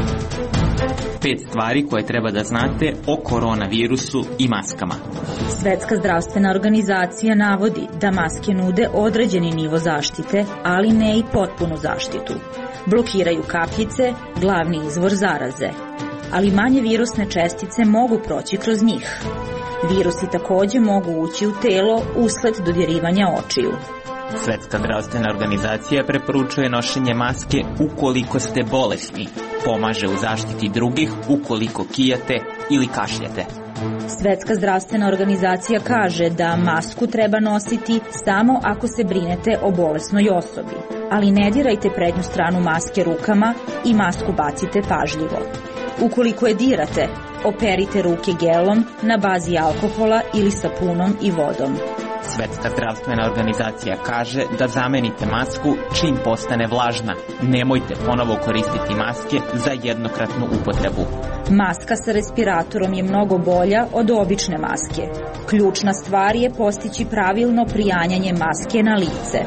Speaker 25: 5 stvari koje treba da znate o koronavirusu i maskama.
Speaker 11: Svjetska zdravstvena organizacija navodi da maske nude određeni nivo zaštite, ali ne i potpunu zaštitu. Blokiraju kapljice, glavni izvor zaraze, ali manje virusne čestice mogu proći kroz njih. Virusi također mogu ući u telo usled dodirivanja očiju.
Speaker 25: Svjetska zdravstvena organizacija preporučuje nošenje maske ukoliko ste bolesni. Pomaže u zaštiti drugih ukoliko kijate ili kašljete.
Speaker 11: Svjetska zdravstvena organizacija kaže da masku treba nositi samo ako se brinete o bolesnoj osobi, ali ne dirajte prednju stranu maske rukama i masku bacite pažljivo. Ukoliko je dirate, operite ruke gelom na bazi alkohola ili sapunom i vodom.
Speaker 25: Svjetska zdravstvena organizacija kaže da zamenite masku čim postane vlažna. Nemojte ponovo koristiti maske za jednokratnu upotrebu.
Speaker 11: Maska sa respiratorom je mnogo bolja od obične maske. Ključna stvar je postići pravilno prijanjanje maske na lice.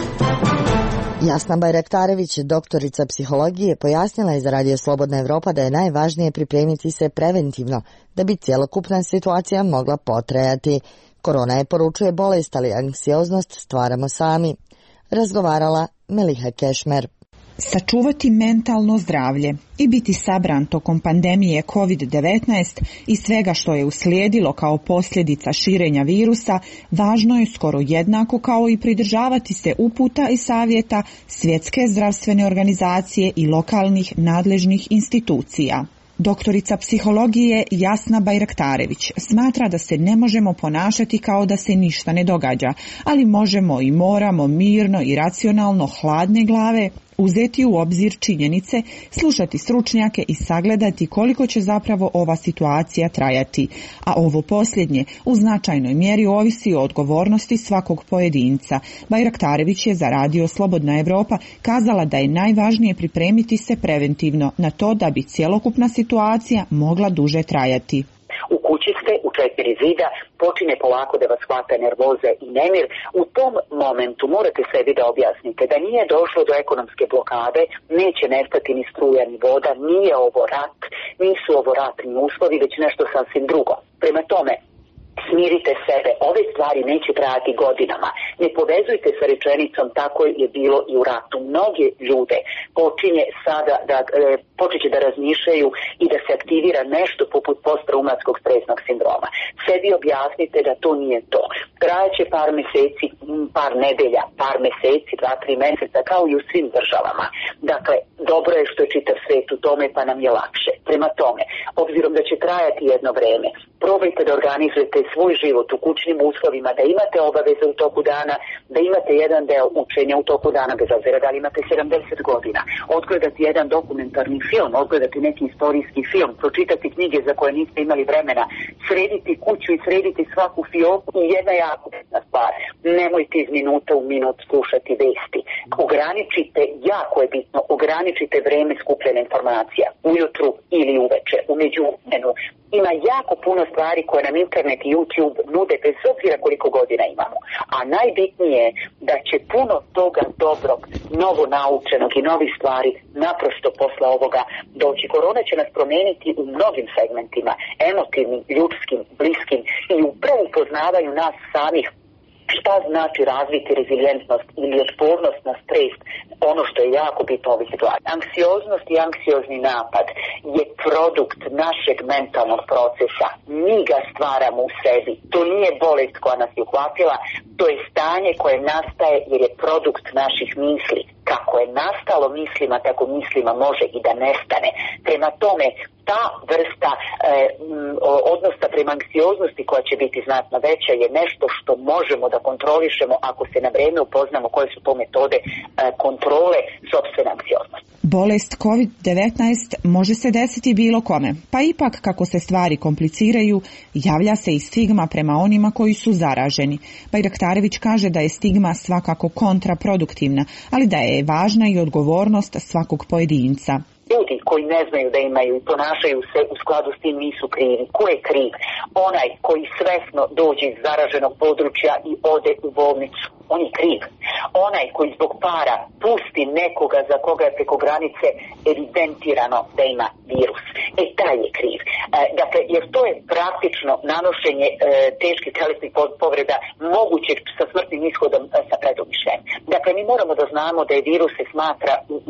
Speaker 8: Jasna Bajraktarević, doktorica psihologije, pojasnila je za Radio Slobodna Evropa da je najvažnije pripremiti se preventivno, da bi cjelokupna situacija mogla potrajati. Korona je, poručuje, bolest, ali anksioznost stvaramo sami. Razgovarala Meliha Kešmer.
Speaker 26: Sačuvati mentalno zdravlje i biti sabran tokom pandemije COVID-19 i svega što je uslijedilo kao posljedica širenja virusa važno je skoro jednako kao i pridržavati se uputa i savjeta Svjetske zdravstvene organizacije i lokalnih nadležnih institucija. Doktorica psihologije Jasna Bajraktarević smatra da se ne možemo ponašati kao da se ništa ne događa, ali možemo i moramo mirno i racionalno, hladne glave, uzeti u obzir činjenice, slušati stručnjake i sagledati koliko će zapravo ova situacija trajati. A ovo posljednje u značajnoj mjeri ovisi o odgovornosti svakog pojedinca. Bajraktarević je za Radio Slobodna Evropa kazala da je najvažnije pripremiti se preventivno na to da bi cjelokupna situacija mogla duže trajati.
Speaker 10: U kući ste, u 4 zida, počinje polako da vas hvata nervoza i nemir. U tom momentu morate sebi da objasnite da nije došlo do ekonomske blokade, neće nestati ni struja ni voda, nije ovo rat, nisu ovo ratni uslovi, već nešto sasvim drugo. Prema tome, Smirite sebe, ove stvari neće trajati godinama. Ne povezujte sa rečenicom tako je bilo i u ratu. Mnoge ljude počeće da razmišljaju i da se aktivira nešto poput posttraumatskog stresnog sindroma. Sebi objasnite da to nije to. Trajaće par meseci, par nedelja, par meseci, 2-3 meseca, kao i u svim državama. Dakle, dobro je što je čitav svet u tome, pa nam je lakše. Prema tome, obzirom da će trajati jedno vreme, probajte da organizujete svoj život u kućnim uslovima, da imate obaveze u toku dana, da imate jedan deo učenja u toku dana, bez obzira da li imate 70 godina, odgledati jedan dokumentarni film, odgledati neki istorijski film, pročitati knjige za koje niste imali vremena, srediti kuću i srediti svaku fioku. I jedna jako bitna stvar, nemojte iz minuta u minut slušati vesti. Ograničite, jako je bitno, ograničite vreme skupljene informacija, ujutru ili uveče, u međuvremenu. Ima jako puno stvari koje nam internet i YouTube nude bez obzira koliko godina imamo. A najbitnije je da će puno toga dobrog, novo naučenog i novih stvari naprosto posle ovoga doći. Korona će nas promeniti u mnogim segmentima, emotivnim, ljudskim, bliskim i upravo upoznavanju nas samih. Šta znači razviti rezilijentnost ili otpornost na stres, ono što je jako bitno u ovoj situaciji. Anksioznost i anksiozni napad je produkt našeg mentalnog procesa. Mi ga stvaramo u sebi. To nije bolest koja nas je uhvatila, to je stanje koje nastaje jer je produkt naših misli. Kako je nastalo mislima, tako mislima može i da nestane. Prema tome, ta vrsta odnosa prema anksioznosti koja će biti znatno veća je nešto što možemo da kontrolišemo ako se na vreme upoznamo koje su to metode kontrole sopstvene anksioznosti.
Speaker 26: Bolest COVID-19 može se desiti bilo kome, pa ipak kako se stvari kompliciraju, javlja se i stigma prema onima koji su zaraženi. Bajraktarević kaže da je stigma svakako kontraproduktivna, ali da je važna i odgovornost svakog pojedinca.
Speaker 10: Ljudi koji ne znaju da imaju i ponašaju se u skladu s tim nisu krivi. Ko je kriv? Onaj koji svesno dođe iz zaraženog područja i ode u bolnicu. On je kriv. Onaj koji zbog para pusti nekoga za koga je preko granice evidentirano da ima virus. Taj je kriv. Dakle, jer to je praktično nanošenje teških telesnih povreda mogućeg sa smrtnim ishodom sa predumišljajem. Dakle, mi moramo da znamo da je virus se smatra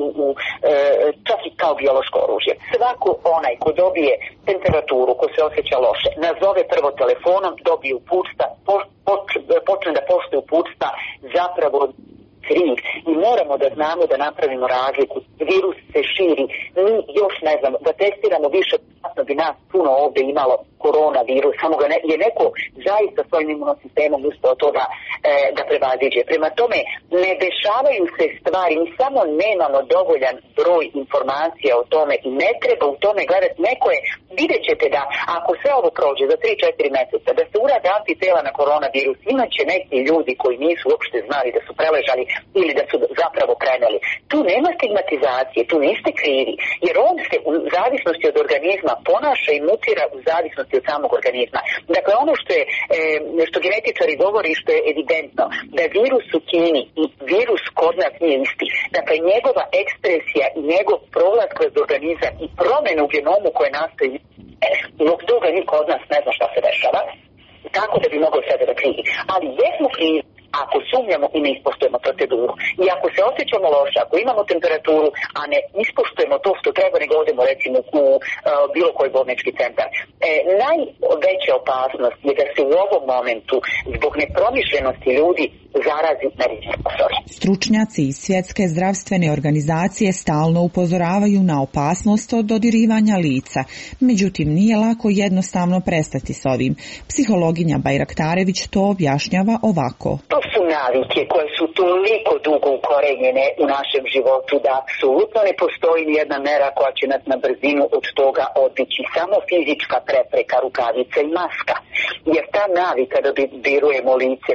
Speaker 10: čak i kao biološko oružje. Svako onaj ko dobije temperaturu, ko se osjeća loše, nazove prvo telefonom, dobije uputstva, počne da poštuje uputstva, zapravo kriv. I moramo da znamo da napravimo razliku. Virus se širi. Mi još ne znamo da testiramo više, da bi nas puno ovde imalo koronavirus, samo ga je neko zaista svojim imunosistemom uspeo to da prevaziđe. Prema tome, ne dešavaju se stvari, mi samo nemamo dovoljan broj informacija o tome i ne treba u tome gledati. Neko je, vidjet ćete da ako sve ovo prođe za 3-4 meseca, da se urade antitela na koronavirus, imaće neki ljudi koji nisu uopšte znali da su preležali ili da su zapravo preneli. Tu nema stigmatizacije, tu niste krivi, jer on se u zavisnosti od organizma ponaša i mutira u zavisnosti od samog organizma. Dakle, ono što genetičari govori, što je evidentno, da virus u Kini i virus kod nas nije isti. Dakle, njegova ekspresija i njegov prolaz kroz organizam i promjena u genomu koje nastoji, zbog toga niko od nas ne zna šta se dešava, tako da bi mogao sebe da krivi. Ali jesmo krivi ako sumnjamo i ne ispoštujemo proceduru. I ako se osjećamo loše, ako imamo temperaturu, a ne ispoštujemo to što treba, nego odemo recimo u bilo koji bolnički centar. Najveća opasnost je da se u ovom momentu, zbog nepromišljenosti ljudi, zarazi medicinsko osoblje.
Speaker 26: Stručnjaci iz Svjetske zdravstvene organizacije stalno upozoravaju na opasnost od dodirivanja lica. Međutim, nije lako jednostavno prestati s ovim. Psihologinja Bajraktarević to objašnjava ovako.
Speaker 10: To su navike koje su toliko dugo ukorenjene u našem životu da apsolutno ne postoji nijedna mera koja će nas na brzinu od toga odbići. Samo fizička prepreka, rukavica i maska. Jer ta navika da dodirujemo lice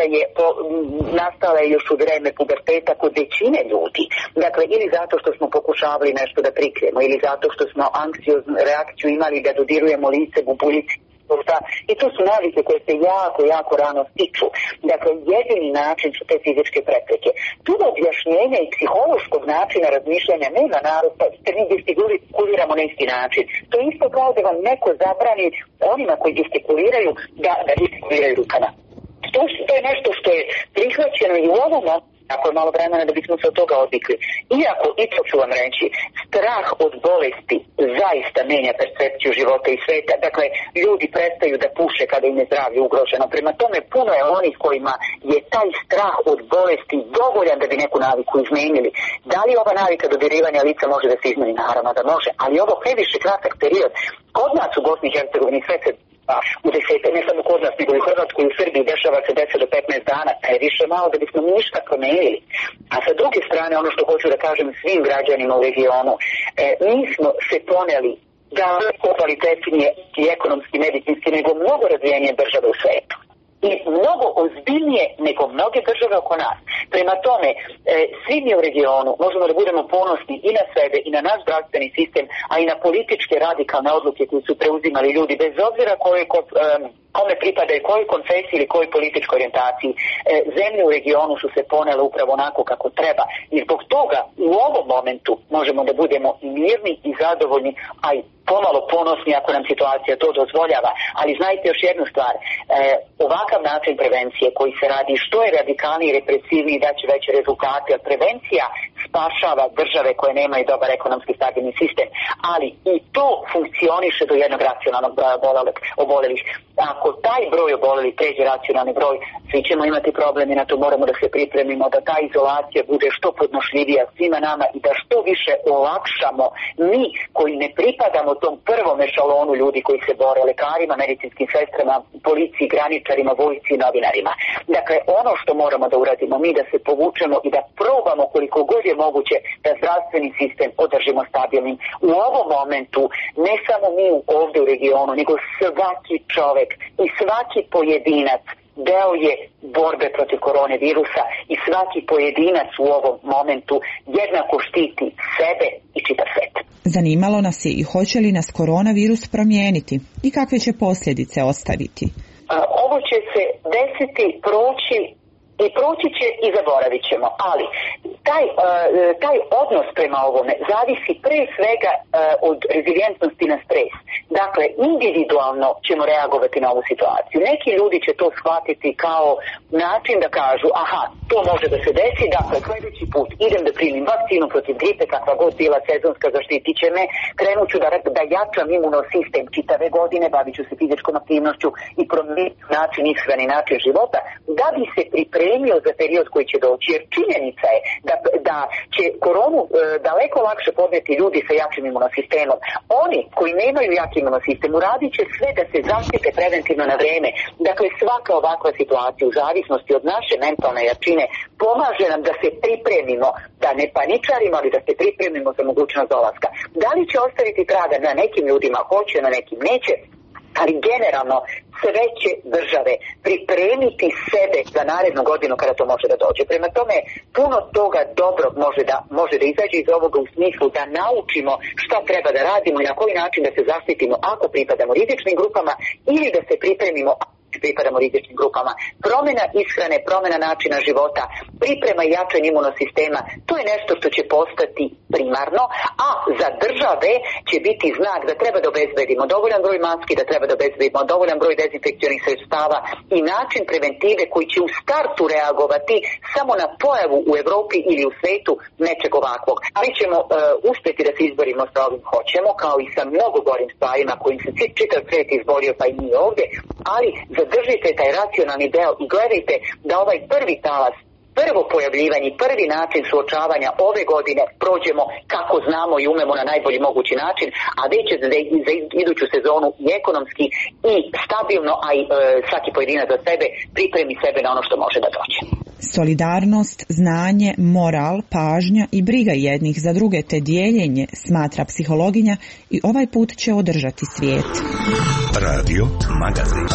Speaker 10: nastala je još u vreme puberteta kod većine ljudi. Dakle, ili zato što smo pokušavali nešto da prikrijemo, ili zato što smo anksioznu reakciju imali da dodirujemo lice bubuljici i to su navike koje se jako rano stiču. Dakle, jedini način su te fizičke prepreke. Tu objašnjenja i psihološkog načina razmišljanja nema narod, pa mi gestikuliramo na isti način. To je isto kao da vam neko zabrani onima koji gestikuliraju da gestikuliraju rukama. To je nešto što je prihvaćeno i u ovom, ako je malo vremena da bismo se od toga odvikli. Iako, i to ću vam reći, strah od bolesti zaista menja percepciju života i sveta. Dakle, ljudi prestaju da puše kada im je zdravlje ugroženo. Prema tome, puno je onih kojima je taj strah od bolesti dovoljan da bi neku naviku izmenili. Da li ova navika dodirivanja lica može da se izmeni? Naravno da može, ali ovo previše kratak period. Kod nas u Bosni i Hercegovini sve se u desete, ne samo kod nas, nego i u Hrvatskoj i u Srbiji dešava se 10 do 15 dana, je više malo da bismo ništa promenili. A sa druge strane, ono što hoću da kažem svim građanima u regionu, mi smo se poneli daleko kvalitetnije i ekonomski, medicinski, nego mnogo razvijenije države u svetu. I mnogo ozbiljnije nego mnoge države oko nas. Prema tome, svi mi u regionu možemo da budemo ponosni i na sebe i na naš zdravstveni sistem, a i na političke radikalne odluke koje su preuzimali ljudi, bez obzira kome pripadaju, kojoj konfesiji ili kojoj političkoj orijentaciji. Zemlje u regionu su se ponele upravo onako kako treba. I zbog toga u ovom momentu možemo da budemo i mirni i zadovoljni, a i pomalo ponosni ako nam situacija to dozvoljava. Ali znajte još jednu stvar, ovakav način prevencije koji se radi što je radikalniji i represivniji daće veće rezultate, a prevencija spašava države koje nemaju dobar ekonomski stabilni sistem, ali i to funkcioniše do jednog racionalnog broja obolelih. Ako taj broj obolelih pređe racionalni broj, svi ćemo imati problem i na to moramo da se pripremimo, da ta izolacija bude što podnošljivija svima nama i da što više olakšamo mi koji ne pripadamo tom prvom ešalonu ljudi koji se bore, lekarima, medicinskim sestrama, policiji, graničarima, vojsci i novinarima. Dakle, ono što moramo da uradimo mi da se povučemo i da probamo koliko god je moguće da zdravstveni sistem održimo stabilnim. U ovom momentu ne samo mi ovdje u regionu, nego svaki čovek i svaki pojedinac deo je borbe protiv koronavirusa i svaki pojedinac u ovom momentu jednako štiti sebe i čitav svet.
Speaker 26: Zanimalo nas je i hoće li nas koronavirus promijeniti i kakve će posljedice ostaviti.
Speaker 10: Ovo će se desiti, proći će i zaboravit ćemo, ali taj odnos prema ovome zavisi pre svega od rezilijentnosti na stres. Dakle, individualno ćemo reagovati na ovu situaciju. Neki ljudi će to shvatiti kao način da kažu, aha, to može da se desi, dakle, sljedeći put idem da primim vakcinu protiv gripe, kakva god bila sezonska, zaštitit će me, krenut ću da jačam imunosistem čitave godine, bavit ću se fizičkom aktivnošću i promijeniti način ishrane i način života, da bi se pripremio za period koji će doći. Jer činjenica je da će koronu daleko lakše podnijeti ljudi sa jačim imunosistemom. Oni koji nemaju jak imunosistem uradit će sve da se zaštite preventivno na vreme. Dakle, svaka ovakva situacija u zavisnosti od naše mentalne jačine pomaže nam da se pripremimo, da ne paničarimo, ali da se pripremimo za mogućnost dolaska. Da li će ostaviti traga na nekim ljudima, hoće, na nekim neće, ali generalno sve će države pripremiti sebe za narednu godinu kada to može da dođe. Prema tome, puno toga dobrog može da izađe iz ovoga u smislu da naučimo šta treba da radimo i na koji način da se zaštitimo ako pripadamo rizičnim grupama ili da se pripremimo pripadamo rizičnim grupama. Promjena ishrane, promjena načina života, priprema i jačanje imunosistema, to je nešto što će postati primarno, a za države će biti znak da treba da obezbedimo dovoljan broj maski, da treba da obezbedimo dovoljan broj dezinfekcionih sredstava i način preventive koji će u startu reagovati samo na pojavu u Evropi ili u svetu nečeg ovakvog. Ali ćemo uspjeti da se izborimo sa ovim, hoćemo, kao i sa mnogo gorim stvarima kojim se čitav svijet izborio, pa i mi ovdje, ali zadržite taj racionalni deo i gledajte da ovaj prvi talas, prvo pojavljivanje, prvi način suočavanja ove godine prođemo kako znamo i umemo na najbolji mogući način, a već za iduću sezonu i ekonomski i stabilno, a i svaki pojedinac za sebe pripremi sebe na ono što može da dođe.
Speaker 26: Solidarnost, znanje, moral, pažnja i briga jednih za druge te dijeljenje, smatra psihologinja, i ovaj put će održati svijet.
Speaker 7: Radio Magazin.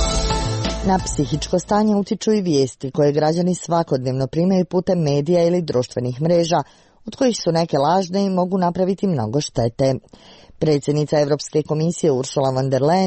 Speaker 8: Na psihičko stanje utiču i vijesti koje građani svakodnevno primaju putem medija ili društvenih mreža, od kojih su neke lažne i mogu napraviti mnogo štete. Predsjednica Europske komisije Ursula von der Leyen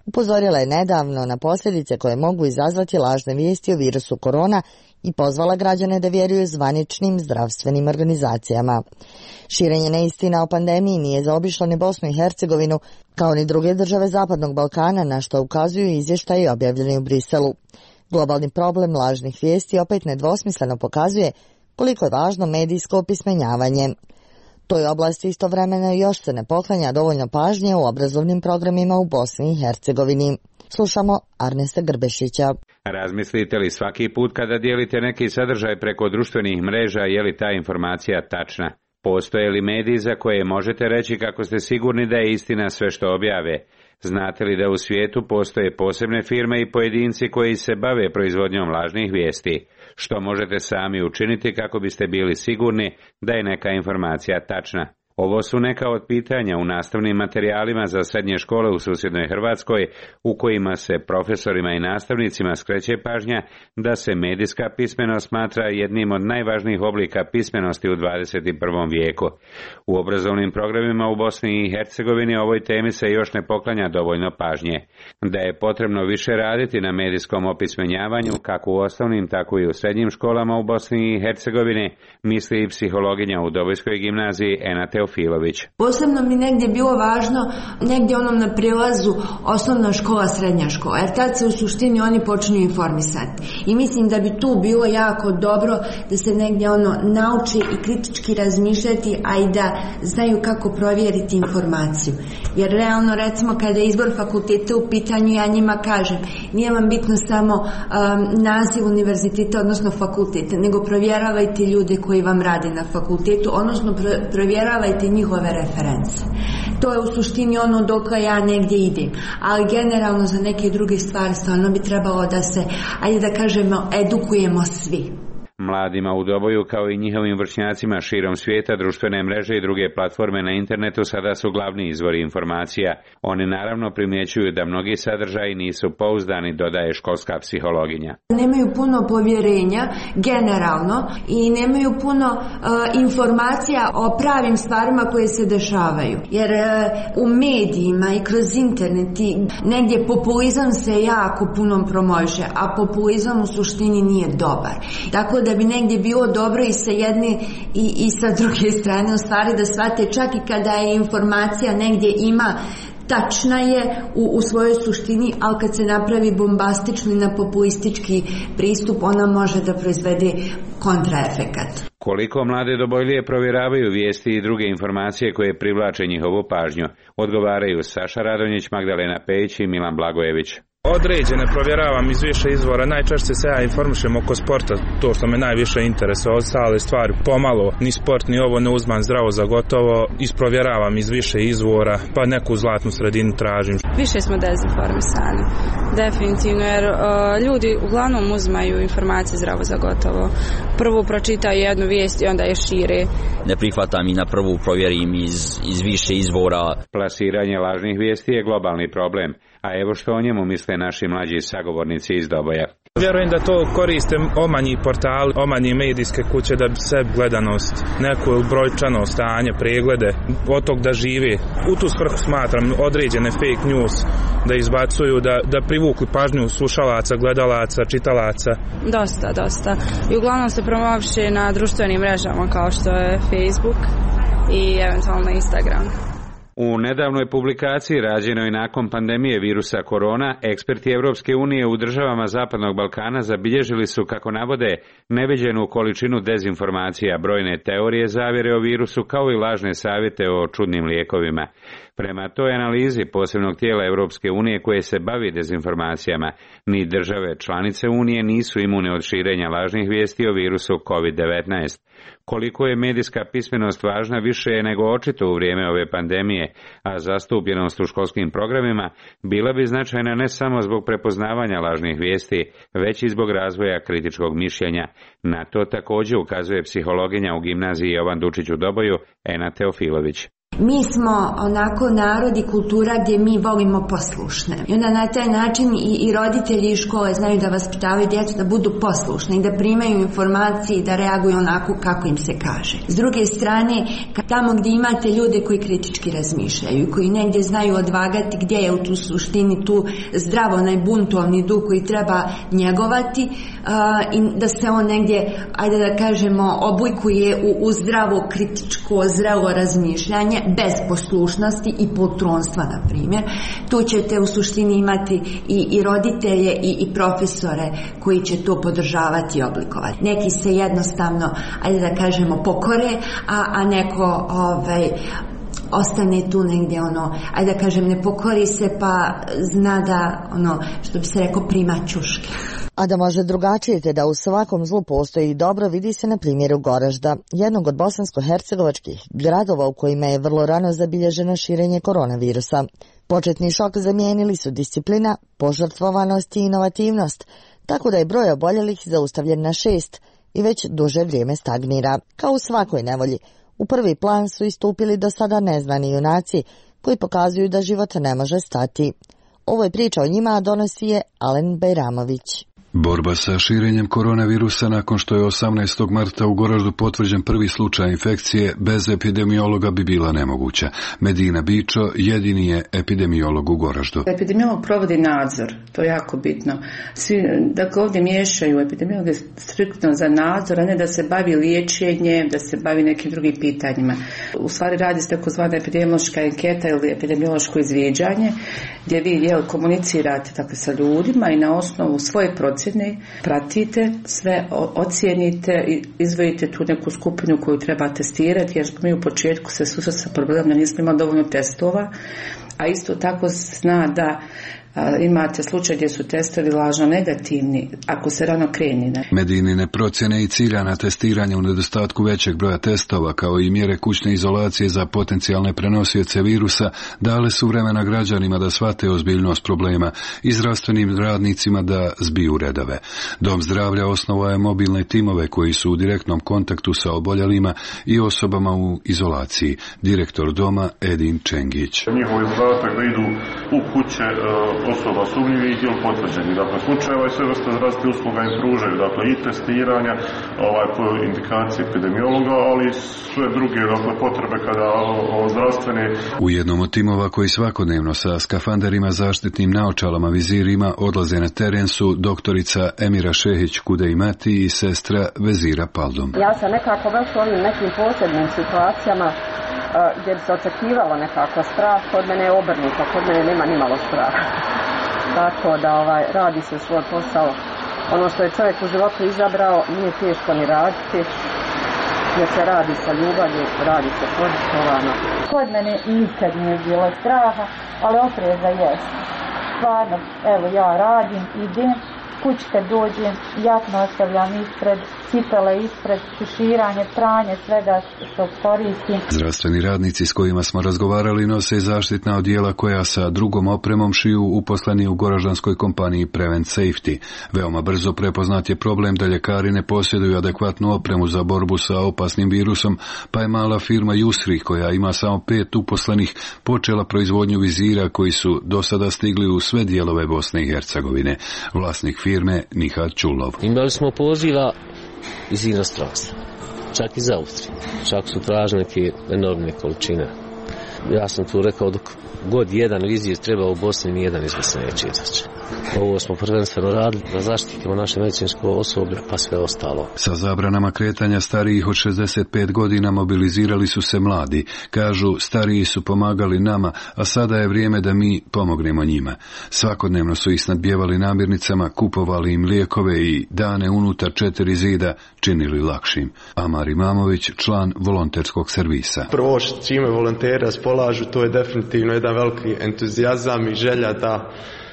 Speaker 8: Upozorila je nedavno na posljedice koje mogu izazvati lažne vijesti o virusu korona i pozvala građane da vjeruju zvaničnim zdravstvenim organizacijama. Širenje neistina o pandemiji nije zaobišlo ni Bosnu i Hercegovinu, kao ni druge države Zapadnog Balkana, na što ukazuju izvještaji objavljeni u Briselu. Globalni problem lažnih vijesti opet nedvosmisleno pokazuje koliko je važno medijsko opismenjavanje. Toj oblasti istovremeno još se ne poklanja dovoljno pažnje u obrazovnim programima u Bosni i Hercegovini. Slušamo Arnesta Grbešića.
Speaker 2: Razmislite li svaki put kada dijelite neki sadržaj preko društvenih mreža, je li ta informacija tačna? Postoje li mediji za koje možete reći kako ste sigurni da je istina sve što objave? Znate li da u svijetu postoje posebne firme i pojedinci koji se bave proizvodnjom lažnih vijesti? Što možete sami učiniti kako biste bili sigurni da je neka informacija tačna? Ovo su neka od pitanja u nastavnim materijalima za srednje škole u susjednoj Hrvatskoj, u kojima se profesorima i nastavnicima skreće pažnja da se medijska pismenost smatra jednim od najvažnijih oblika pismenosti u 21. vijeku. U obrazovnim programima u Bosni i Hercegovini ovoj temi se još ne poklanja dovoljno pažnje. Da je potrebno više raditi na medijskom opismenjavanju, kako u osnovnim, tako i u srednjim školama u Bosni i Hercegovini, misli i psihologinja u Dobojskoj gimnaziji Ena Teofilović.
Speaker 4: Posebno mi negdje bilo važno, negdje onom na prilazu osnovna škola, srednja škola, jer tad se u suštini oni počinju informisati. I mislim da bi tu bilo jako dobro da se negdje nauči i kritički razmišljati, a i da znaju kako provjeriti informaciju. Jer realno, recimo, kada je izbor fakulteta u pitanju, ja njima kažem, nije vam bitno samo naziv univerziteta, odnosno fakulteta, nego provjeravajte ljude koji vam rade na fakultetu, odnosno provjeravajte njihove reference. To je u suštini ono dokle ja negdje idem. Ali generalno za neke druge stvari stvarno bi trebalo da se, ajde da kažemo, edukujemo svi.
Speaker 2: Mladima u Doboju, kao i njihovim vršnjacima širom svijeta, društvene mreže i druge platforme na internetu sada su glavni izvori informacija. Oni naravno primjećuju da mnogi sadržaji nisu pouzdani, dodaje školska psihologinja.
Speaker 4: Nemaju puno povjerenja generalno i nemaju puno informacija o pravim stvarima koje se dešavaju. Jer u medijima i kroz internet i negdje populizam se jako puno promože, a populizam u suštini nije dobar. Tako da bi negdje bilo dobro i sa jedne i sa druge strane, u stvari da shvate čak i kada je informacija negdje ima, tačna je u svojoj suštini, ali kad se napravi bombastični na populistički pristup, ona može da proizvede kontraefekat.
Speaker 2: Koliko mlade Dobojlije provjeravaju vijesti i druge informacije koje privlače njihovu pažnju? Odgovaraju Saša Radonjić, Magdalena Pejić i Milan Blagojević.
Speaker 9: Određene provjeravam iz više izvora, najčešće se ja informišem oko sporta, to što me najviše interesuje, ostale stvari pomalo, ni sport ni ovo ne uzmam zdravo za gotovo, isprovjeravam iz više izvora, pa neku zlatnu sredinu tražim.
Speaker 24: Više smo dezinformisani, definitivno, jer ljudi uglavnom uzmaju informacije zdravo za gotovo. Prvo pročitaju jednu vijest i onda je šire.
Speaker 12: Ne prihvatam i na prvu provjerim iz više izvora.
Speaker 2: Plasiranje lažnih vijesti je globalni problem. A evo što o njemu misle naši mlađi sagovornici iz Doboja.
Speaker 9: Vjerujem da to koriste omanji portali, omanji medijske kuće da bi sebi gledanost, neku brojčano stanje, preglede, od tog da žive. U tu svrhu smatram određene fake news da izbacuju, da privuku pažnju slušalaca, gledalaca, čitalaca.
Speaker 24: Dosta. I uglavnom se promoviše na društvenim mrežama kao što je Facebook i eventualno Instagram.
Speaker 2: U nedavnoj publikaciji rađenoj nakon pandemije virusa korona, eksperti Europske unije u državama Zapadnog Balkana zabilježili su, kako navode, neviđenu količinu dezinformacija, brojne teorije zavjere o virusu kao i lažne savjete o čudnim lijekovima. Prema toj analizi posebnog tijela Europske unije koje se bavi dezinformacijama, ni države članice Unije nisu imune od širenja lažnih vijesti o virusu COVID-19. Koliko je medijska pismenost važna više je nego očito u vrijeme ove pandemije, a zastupljenost u školskim programima bila bi značajna ne samo zbog prepoznavanja lažnih vijesti, već i zbog razvoja kritičkog mišljenja. Na to također ukazuje psihologinja u gimnaziji Jovan Dučić u Doboju, Ena Teofilović.
Speaker 4: Mi smo onako narod i kultura gdje mi volimo poslušne. I onda na taj način i roditelji i škole znaju da vaspitavaju djecu da budu poslušni i da primaju informacije i da reaguju onako kako im se kaže. S druge strane, tamo gdje imate ljude koji kritički razmišljaju i koji negdje znaju odvagati gdje je u tu suštini tu zdravo najbuntovni duh koji treba njegovati i da se on negdje, ajde da kažemo, oblikuje u zdravo kritičko, zrelo razmišljanje bez poslušnosti i poltronstva, na primjer. Tu ćete u suštini imati i roditelje i profesore koji će to podržavati i oblikovati. Neki se jednostavno, ajde da kažemo, pokore, a neko ostane tu negdje, ajde da kažem, ne pokori se pa zna da, što bi se rekao, prima ćuške.
Speaker 8: A da može drugačije te da u svakom zlu postoji i dobro vidi se na primjeru Goražda, jednog od bosansko-hercegovačkih gradova u kojima je vrlo rano zabilježeno širenje koronavirusa. Početni šok zamijenili su disciplina, požrtvovanost i inovativnost, tako da je broj oboljelih zaustavljen na 6 i već duže vrijeme stagnira. Kao u svakoj nevolji, u prvi plan su istupili do sada neznani junaci koji pokazuju da život ne može stati. Ovo je priča o njima, a donosi je Alen Bejramović.
Speaker 5: Borba sa širenjem koronavirusa nakon što je 18. marta u Goraždu potvrđen prvi slučaj infekcije bez epidemiologa bi bila nemoguća. Medina Bičo jedini je epidemiolog u Goraždu.
Speaker 13: Epidemiolog provodi nadzor, to je jako bitno. Svi, dakle, ovdje miješaju epidemiolog je striktno za nadzor, a ne da se bavi liječenjem, da se bavi nekim drugim pitanjima. U stvari radi se takozvana epidemiološka anketa ili epidemiološko izvijeđanje, gdje vi komunicirate dakle, sa ljudima i na osnovu svoje procjene pratite sve, ocijenite i izvojite tu neku skupinu koju treba testirati, jer mi u početku se susreli sa problemom da nismo imali dovoljno testova, a isto tako zna da imate slučaj gdje su testovi lažno negativni ako se rano kreni.
Speaker 5: Medinine procjene i ciljana testiranja u nedostatku većeg broja testova kao i mjere kućne izolacije za potencijalne prenosioce virusa dale su vremena građanima da shvate ozbiljnost problema i zdravstvenim radnicima da zbiju redove. Dom zdravlja osnovao je mobilne timove koji su u direktnom kontaktu sa oboljelima i osobama u izolaciji. Direktor doma Edin Čengić.
Speaker 14: Njihov je zadatak da idu u kuće osoba sumnjivih ili potvrđenih. Dakle, slučajeva i sve vrste zdravstvenih usluga im pružaju. Dakle, i testiranja, po indikaciji epidemiologa, ali sve druge potrebe kada zdravstvene.
Speaker 5: U jednom od timova koji svakodnevno sa skafanderima, zaštitnim naočalama, vizirima odlaze na teren su doktorica Emira Šehić Kudejmati i sestra Vezira Paldum.
Speaker 23: Ja sam nekako baš u ovim nekim posebnim situacijama gdje bi se očekivalo nekakva strah, kod mene je obrnuto, kod mene nema ni malo straha. Tako da radi se svoj posao. Ono što je čovjek u životu izabrao nije teško ni raditi, jer se radi sa ljubavlju, radi se požrtvovano.
Speaker 15: Kod mene nikad nije bilo straha, ali opreza jest. Stvarno, evo ja radim, idem, kući kad dođem, jakno ostavljam ispred, cipele ispred, tuširanje, pranje, svega što koristim.
Speaker 5: Zdravstveni radnici s kojima smo razgovarali nose zaštitna odijela koja sa drugom opremom šiju uposleni u goraždanskoj kompaniji Prevent Safety. Veoma brzo prepoznat je problem da ljekari ne posjeduju adekvatnu opremu za borbu sa opasnim virusom, pa je mala firma Jusri, koja ima samo 5 uposlenih, počela proizvodnju vizira koji su do sada stigli u sve dijelove Bosne i Hercegovine. Vlasnik firme Nihad Čulov.
Speaker 16: Imali smo poziva iz inostranstva, čak iz Austrije, čak su tražili neke enormne količine. Ja sam tu rekao dok god jedan vizir treba u Bosni, nijedan iz Bosne neće izaći. Ovo smo prvenstveno radili da zaštitimo naše medicinsko osoblje, pa sve ostalo.
Speaker 5: Sa zabranama kretanja starijih od 65 godina mobilizirali su se mladi. Kažu, stariji su pomagali nama, a sada je vrijeme da mi pomognemo njima. Svakodnevno su ih snadbijevali namirnicama, kupovali im lijekove i dane unutar 4 zida činili lakšim. Amar Imamović, član volonterskog servisa.
Speaker 18: Prvo čime volonteri raspolažu, to je definitivno jedan veliki entuzijazam i želja da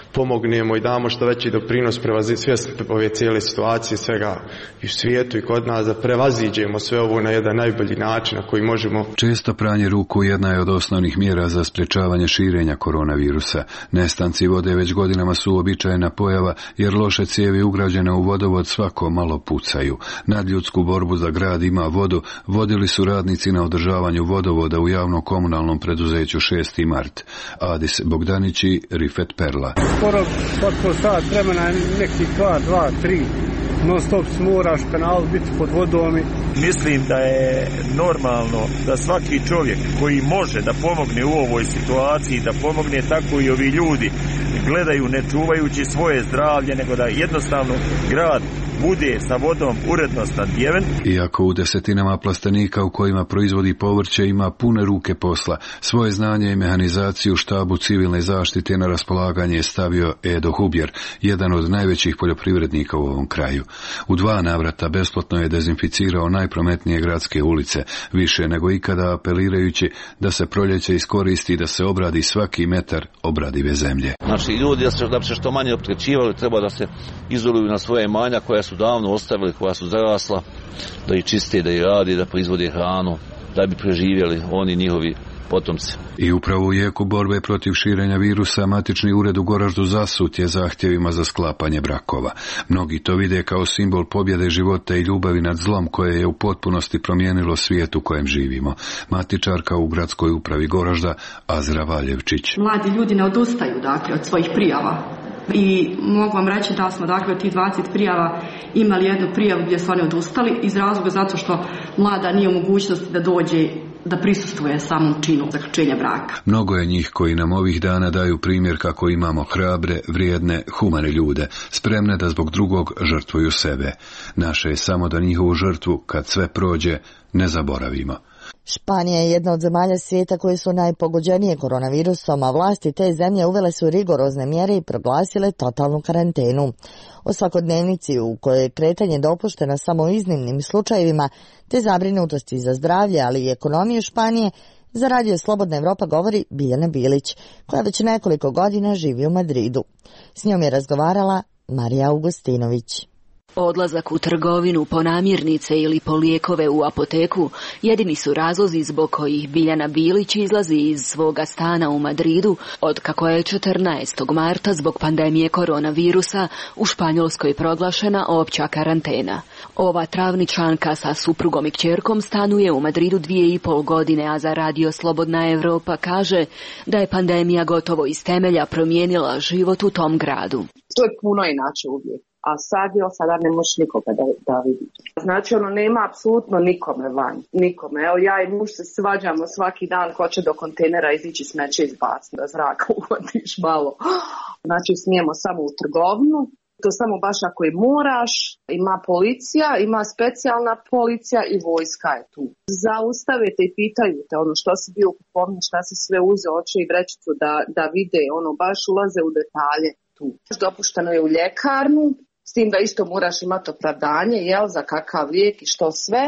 Speaker 6: pomognemo i damo što veći doprinos svjesni ove cijele situacije, svega i u svijetu i kod nas, da prevaziđemo sve ovo na jedan najbolji način na koji možemo.
Speaker 5: Često pranje ruku jedna je od osnovnih mjera za sprečavanje širenja koronavirusa. Nestanci vode već godinama su uobičajena pojava, jer loše cijevi ugrađene u vodovod svako malo pucaju. Nadljudsku borbu za grad ima vodu vodili su radnici na održavanju vodovoda u javno-komunalnom preduzeću 6. mart. Adis Bogdanić i Rifet Perla.
Speaker 17: Skoro svako sat vremena neki 2, 3, non stop moraš kanal biti pod vodom.
Speaker 18: Mislim da je normalno da svaki čovjek koji može da pomogne u ovoj situaciji, da pomogne tako i ovi ljudi gledaju ne čuvajući svoje zdravlje, nego da jednostavno grad bude sa vodom uredno snabdijeven.
Speaker 5: Iako u desetinama plastenika u kojima proizvodi povrće ima pune ruke posla, svoje znanje i mehanizaciju štabu civilne zaštite na raspolaganje je stavio Edo Hubjer, jedan od najvećih poljoprivrednika u ovom kraju. U 2 navrata besplatno je dezinficirao najprometnije gradske ulice, više nego ikada apelirajući da se proljeće iskoristi da se obradi svaki metar obradive zemlje.
Speaker 19: Znači ljudi da bi se što manje opterećivali, treba da se izoluju na svoje imanja koja su davno ostavili, koja su zarasla, da ih čiste, da ih radi, da proizvode hranu, da bi preživjeli oni njihovi potomci.
Speaker 5: I upravo u jeku borbe protiv širenja virusa matični ured u Goraždu zasut je zahtjevima za sklapanje brakova. Mnogi to vide kao simbol pobjede života i ljubavi nad zlom koje je u potpunosti promijenilo svijet u kojem živimo. Matičarka u gradskoj upravi Goražda Azra Valjevčić.
Speaker 21: Mladi ljudi ne odustaju od svojih prijava. I mogu vam reći da smo od tih 20 prijava imali jednu prijavu gdje su oni odustali iz razloga zato što mlada nije u mogućnosti da dođe da prisustvuje samom činu zaključenja braka.
Speaker 5: Mnogo je njih koji nam ovih dana daju primjer kako imamo hrabre, vrijedne, humane ljude, spremne da zbog drugog žrtvuju sebe. Naše je samo da njihovu žrtvu, kad sve prođe, ne zaboravimo.
Speaker 8: Španija je jedna od zemalja svijeta koje su najpogođenije koronavirusom, a vlasti te zemlje uvele su rigorozne mjere i proglasile totalnu karantenu. O svakodnevnici u kojoj je kretanje dopušteno samo u iznimnim slučajevima, te zabrinutosti za zdravlje, ali i ekonomiju Španije, za Radio Slobodna Evropa govori Biljana Bilić, koja već nekoliko godina živi u Madridu. S njom je razgovarala Marija Augustinović.
Speaker 22: Odlazak u trgovinu po namirnice ili po lijekove u apoteku jedini su razlozi zbog kojih Biljana Bilić izlazi iz svoga stana u Madridu od kako je 14. marta zbog pandemije koronavirusa u Španjolskoj proglašena opća karantena. Ova travničanka sa suprugom i kćerkom stanuje u Madridu 2,5 godine, a za Radio Slobodna Evropa kaže da je pandemija gotovo iz temelja promijenila život u tom gradu.
Speaker 27: To je puno inače uvijek. A sada ne možeš nikoga da vidi. Znači nema apsolutno nikome van. Nikome. Evo ja i muž se svađamo svaki dan ko će do kontejnera izići smeće izbaciti, da zraka uvodiš malo. Znači smijemo samo u trgovinu. To samo baš ako i moraš. Ima policija, ima specijalna policija i vojska je tu. Zaustavite i pitaju te što si bio u kupovni, šta si sve uzeo, hoće i vrećicu da vide, baš ulaze u detalje tu. Dopušteno je u ljekarnu. S tim da isto moraš imati opravdanje, za kakav lijek i što sve.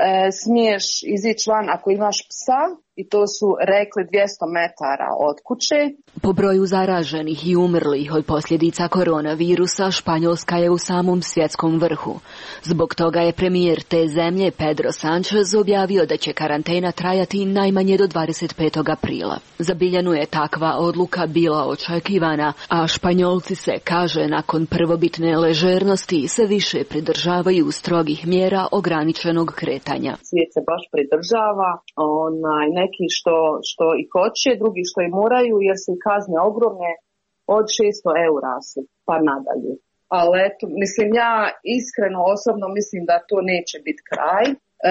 Speaker 27: Smiješ izići van ako imaš psa i to su rekli 200 metara od kuće.
Speaker 22: Po broju zaraženih i umrlih od posljedica koronavirusa, Španjolska je u samom svjetskom vrhu. Zbog toga je premijer te zemlje Pedro Sanchez objavio da će karantena trajati najmanje do 25. aprila. Za Biljanu je takva odluka bila očekivana, a Španjolci se, kaže, nakon prvobitne ležernosti se više pridržavaju strogih mjera ograničenog kretanja.
Speaker 27: Svijet se baš pridržava, neki što i hoće, drugi što i moraju, jer su i kazne ogromne, od 600 eura su, pa nadalje. Ali eto, ja iskreno osobno mislim da to neće biti kraj.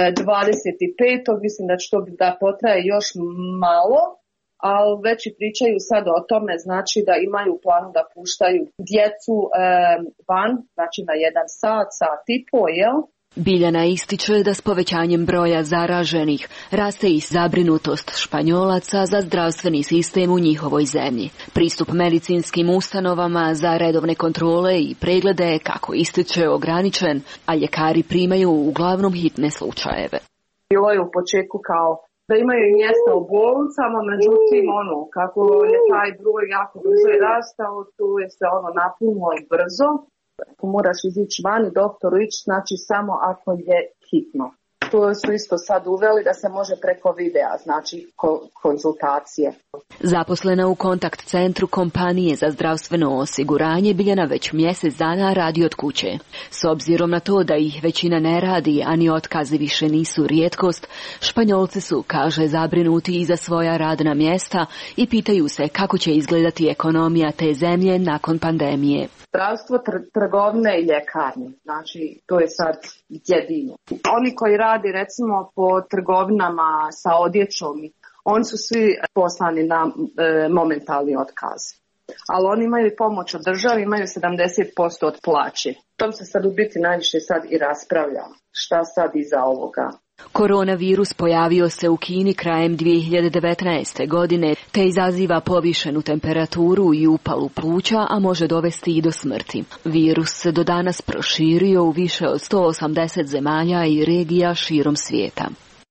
Speaker 27: 25. mislim da će to da potraje još malo, ali već i pričaju sad o tome, znači da imaju u planu da puštaju djecu van, znači na 1 sat i po, jel?
Speaker 22: Biljana ističe da s povećanjem broja zaraženih raste i zabrinutost Španjolaca za zdravstveni sistem u njihovoj zemlji. Pristup medicinskim ustanovama za redovne kontrole i preglede je, kako ističe, ograničen, a ljekari primaju uglavnom hitne slučajeve.
Speaker 27: Bilo je u početku kao da imaju i mjesta u bolnicama, međutim, kako je taj broj jako brzo i rastao, tu je se napunilo i brzo. Ako moraš izići vani, doktoru ići, znači samo ako je hitno. To su isto sad uveli da se može preko videa, znači konzultacije.
Speaker 22: Zaposlena u kontakt centru kompanije za zdravstveno osiguranje, Biljana već mjesec dana radi od kuće. S obzirom na to da ih većina ne radi, a ni otkazi više nisu rijetkost, Španjolci su, kaže, zabrinuti i za svoja radna mjesta i pitaju se kako će izgledati ekonomija te zemlje nakon pandemije.
Speaker 27: Zdravstvo, trgovine i ljekarne, znači to je sad jedino. Oni koji radi recimo po trgovinama sa odjećom, oni su svi poslani na momentalni otkaz. Ali oni imaju pomoć od države, imaju 70% od plaće. Tom se sad u biti najviše sad i raspravlja. Šta sad iza ovoga?
Speaker 22: Koronavirus pojavio se u Kini krajem 2019. godine, te izaziva povišenu temperaturu i upalu pluća, a može dovesti i do smrti. Virus se do danas proširio u više od 180 zemalja i regija širom svijeta.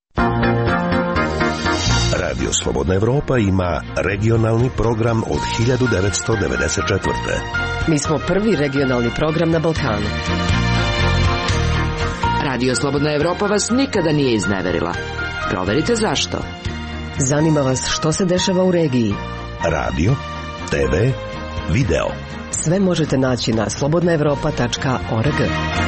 Speaker 7: Radio Slobodna Evropa ima regionalni program od 1994.
Speaker 1: Mi smo prvi regionalni program na Balkanu. Radio Slobodna Evropa vas nikada nije izneverila. Proverite zašto. Zanima vas što se dešava u regiji.
Speaker 7: Radio, TV, video.
Speaker 1: Sve možete naći na slobodnaevropa.org.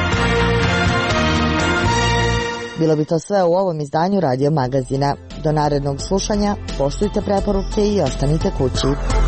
Speaker 8: Bilo bi to sve u ovom izdanju Radio Magazina. Do narednog slušanja, poštujte preporuke i ostanite kući.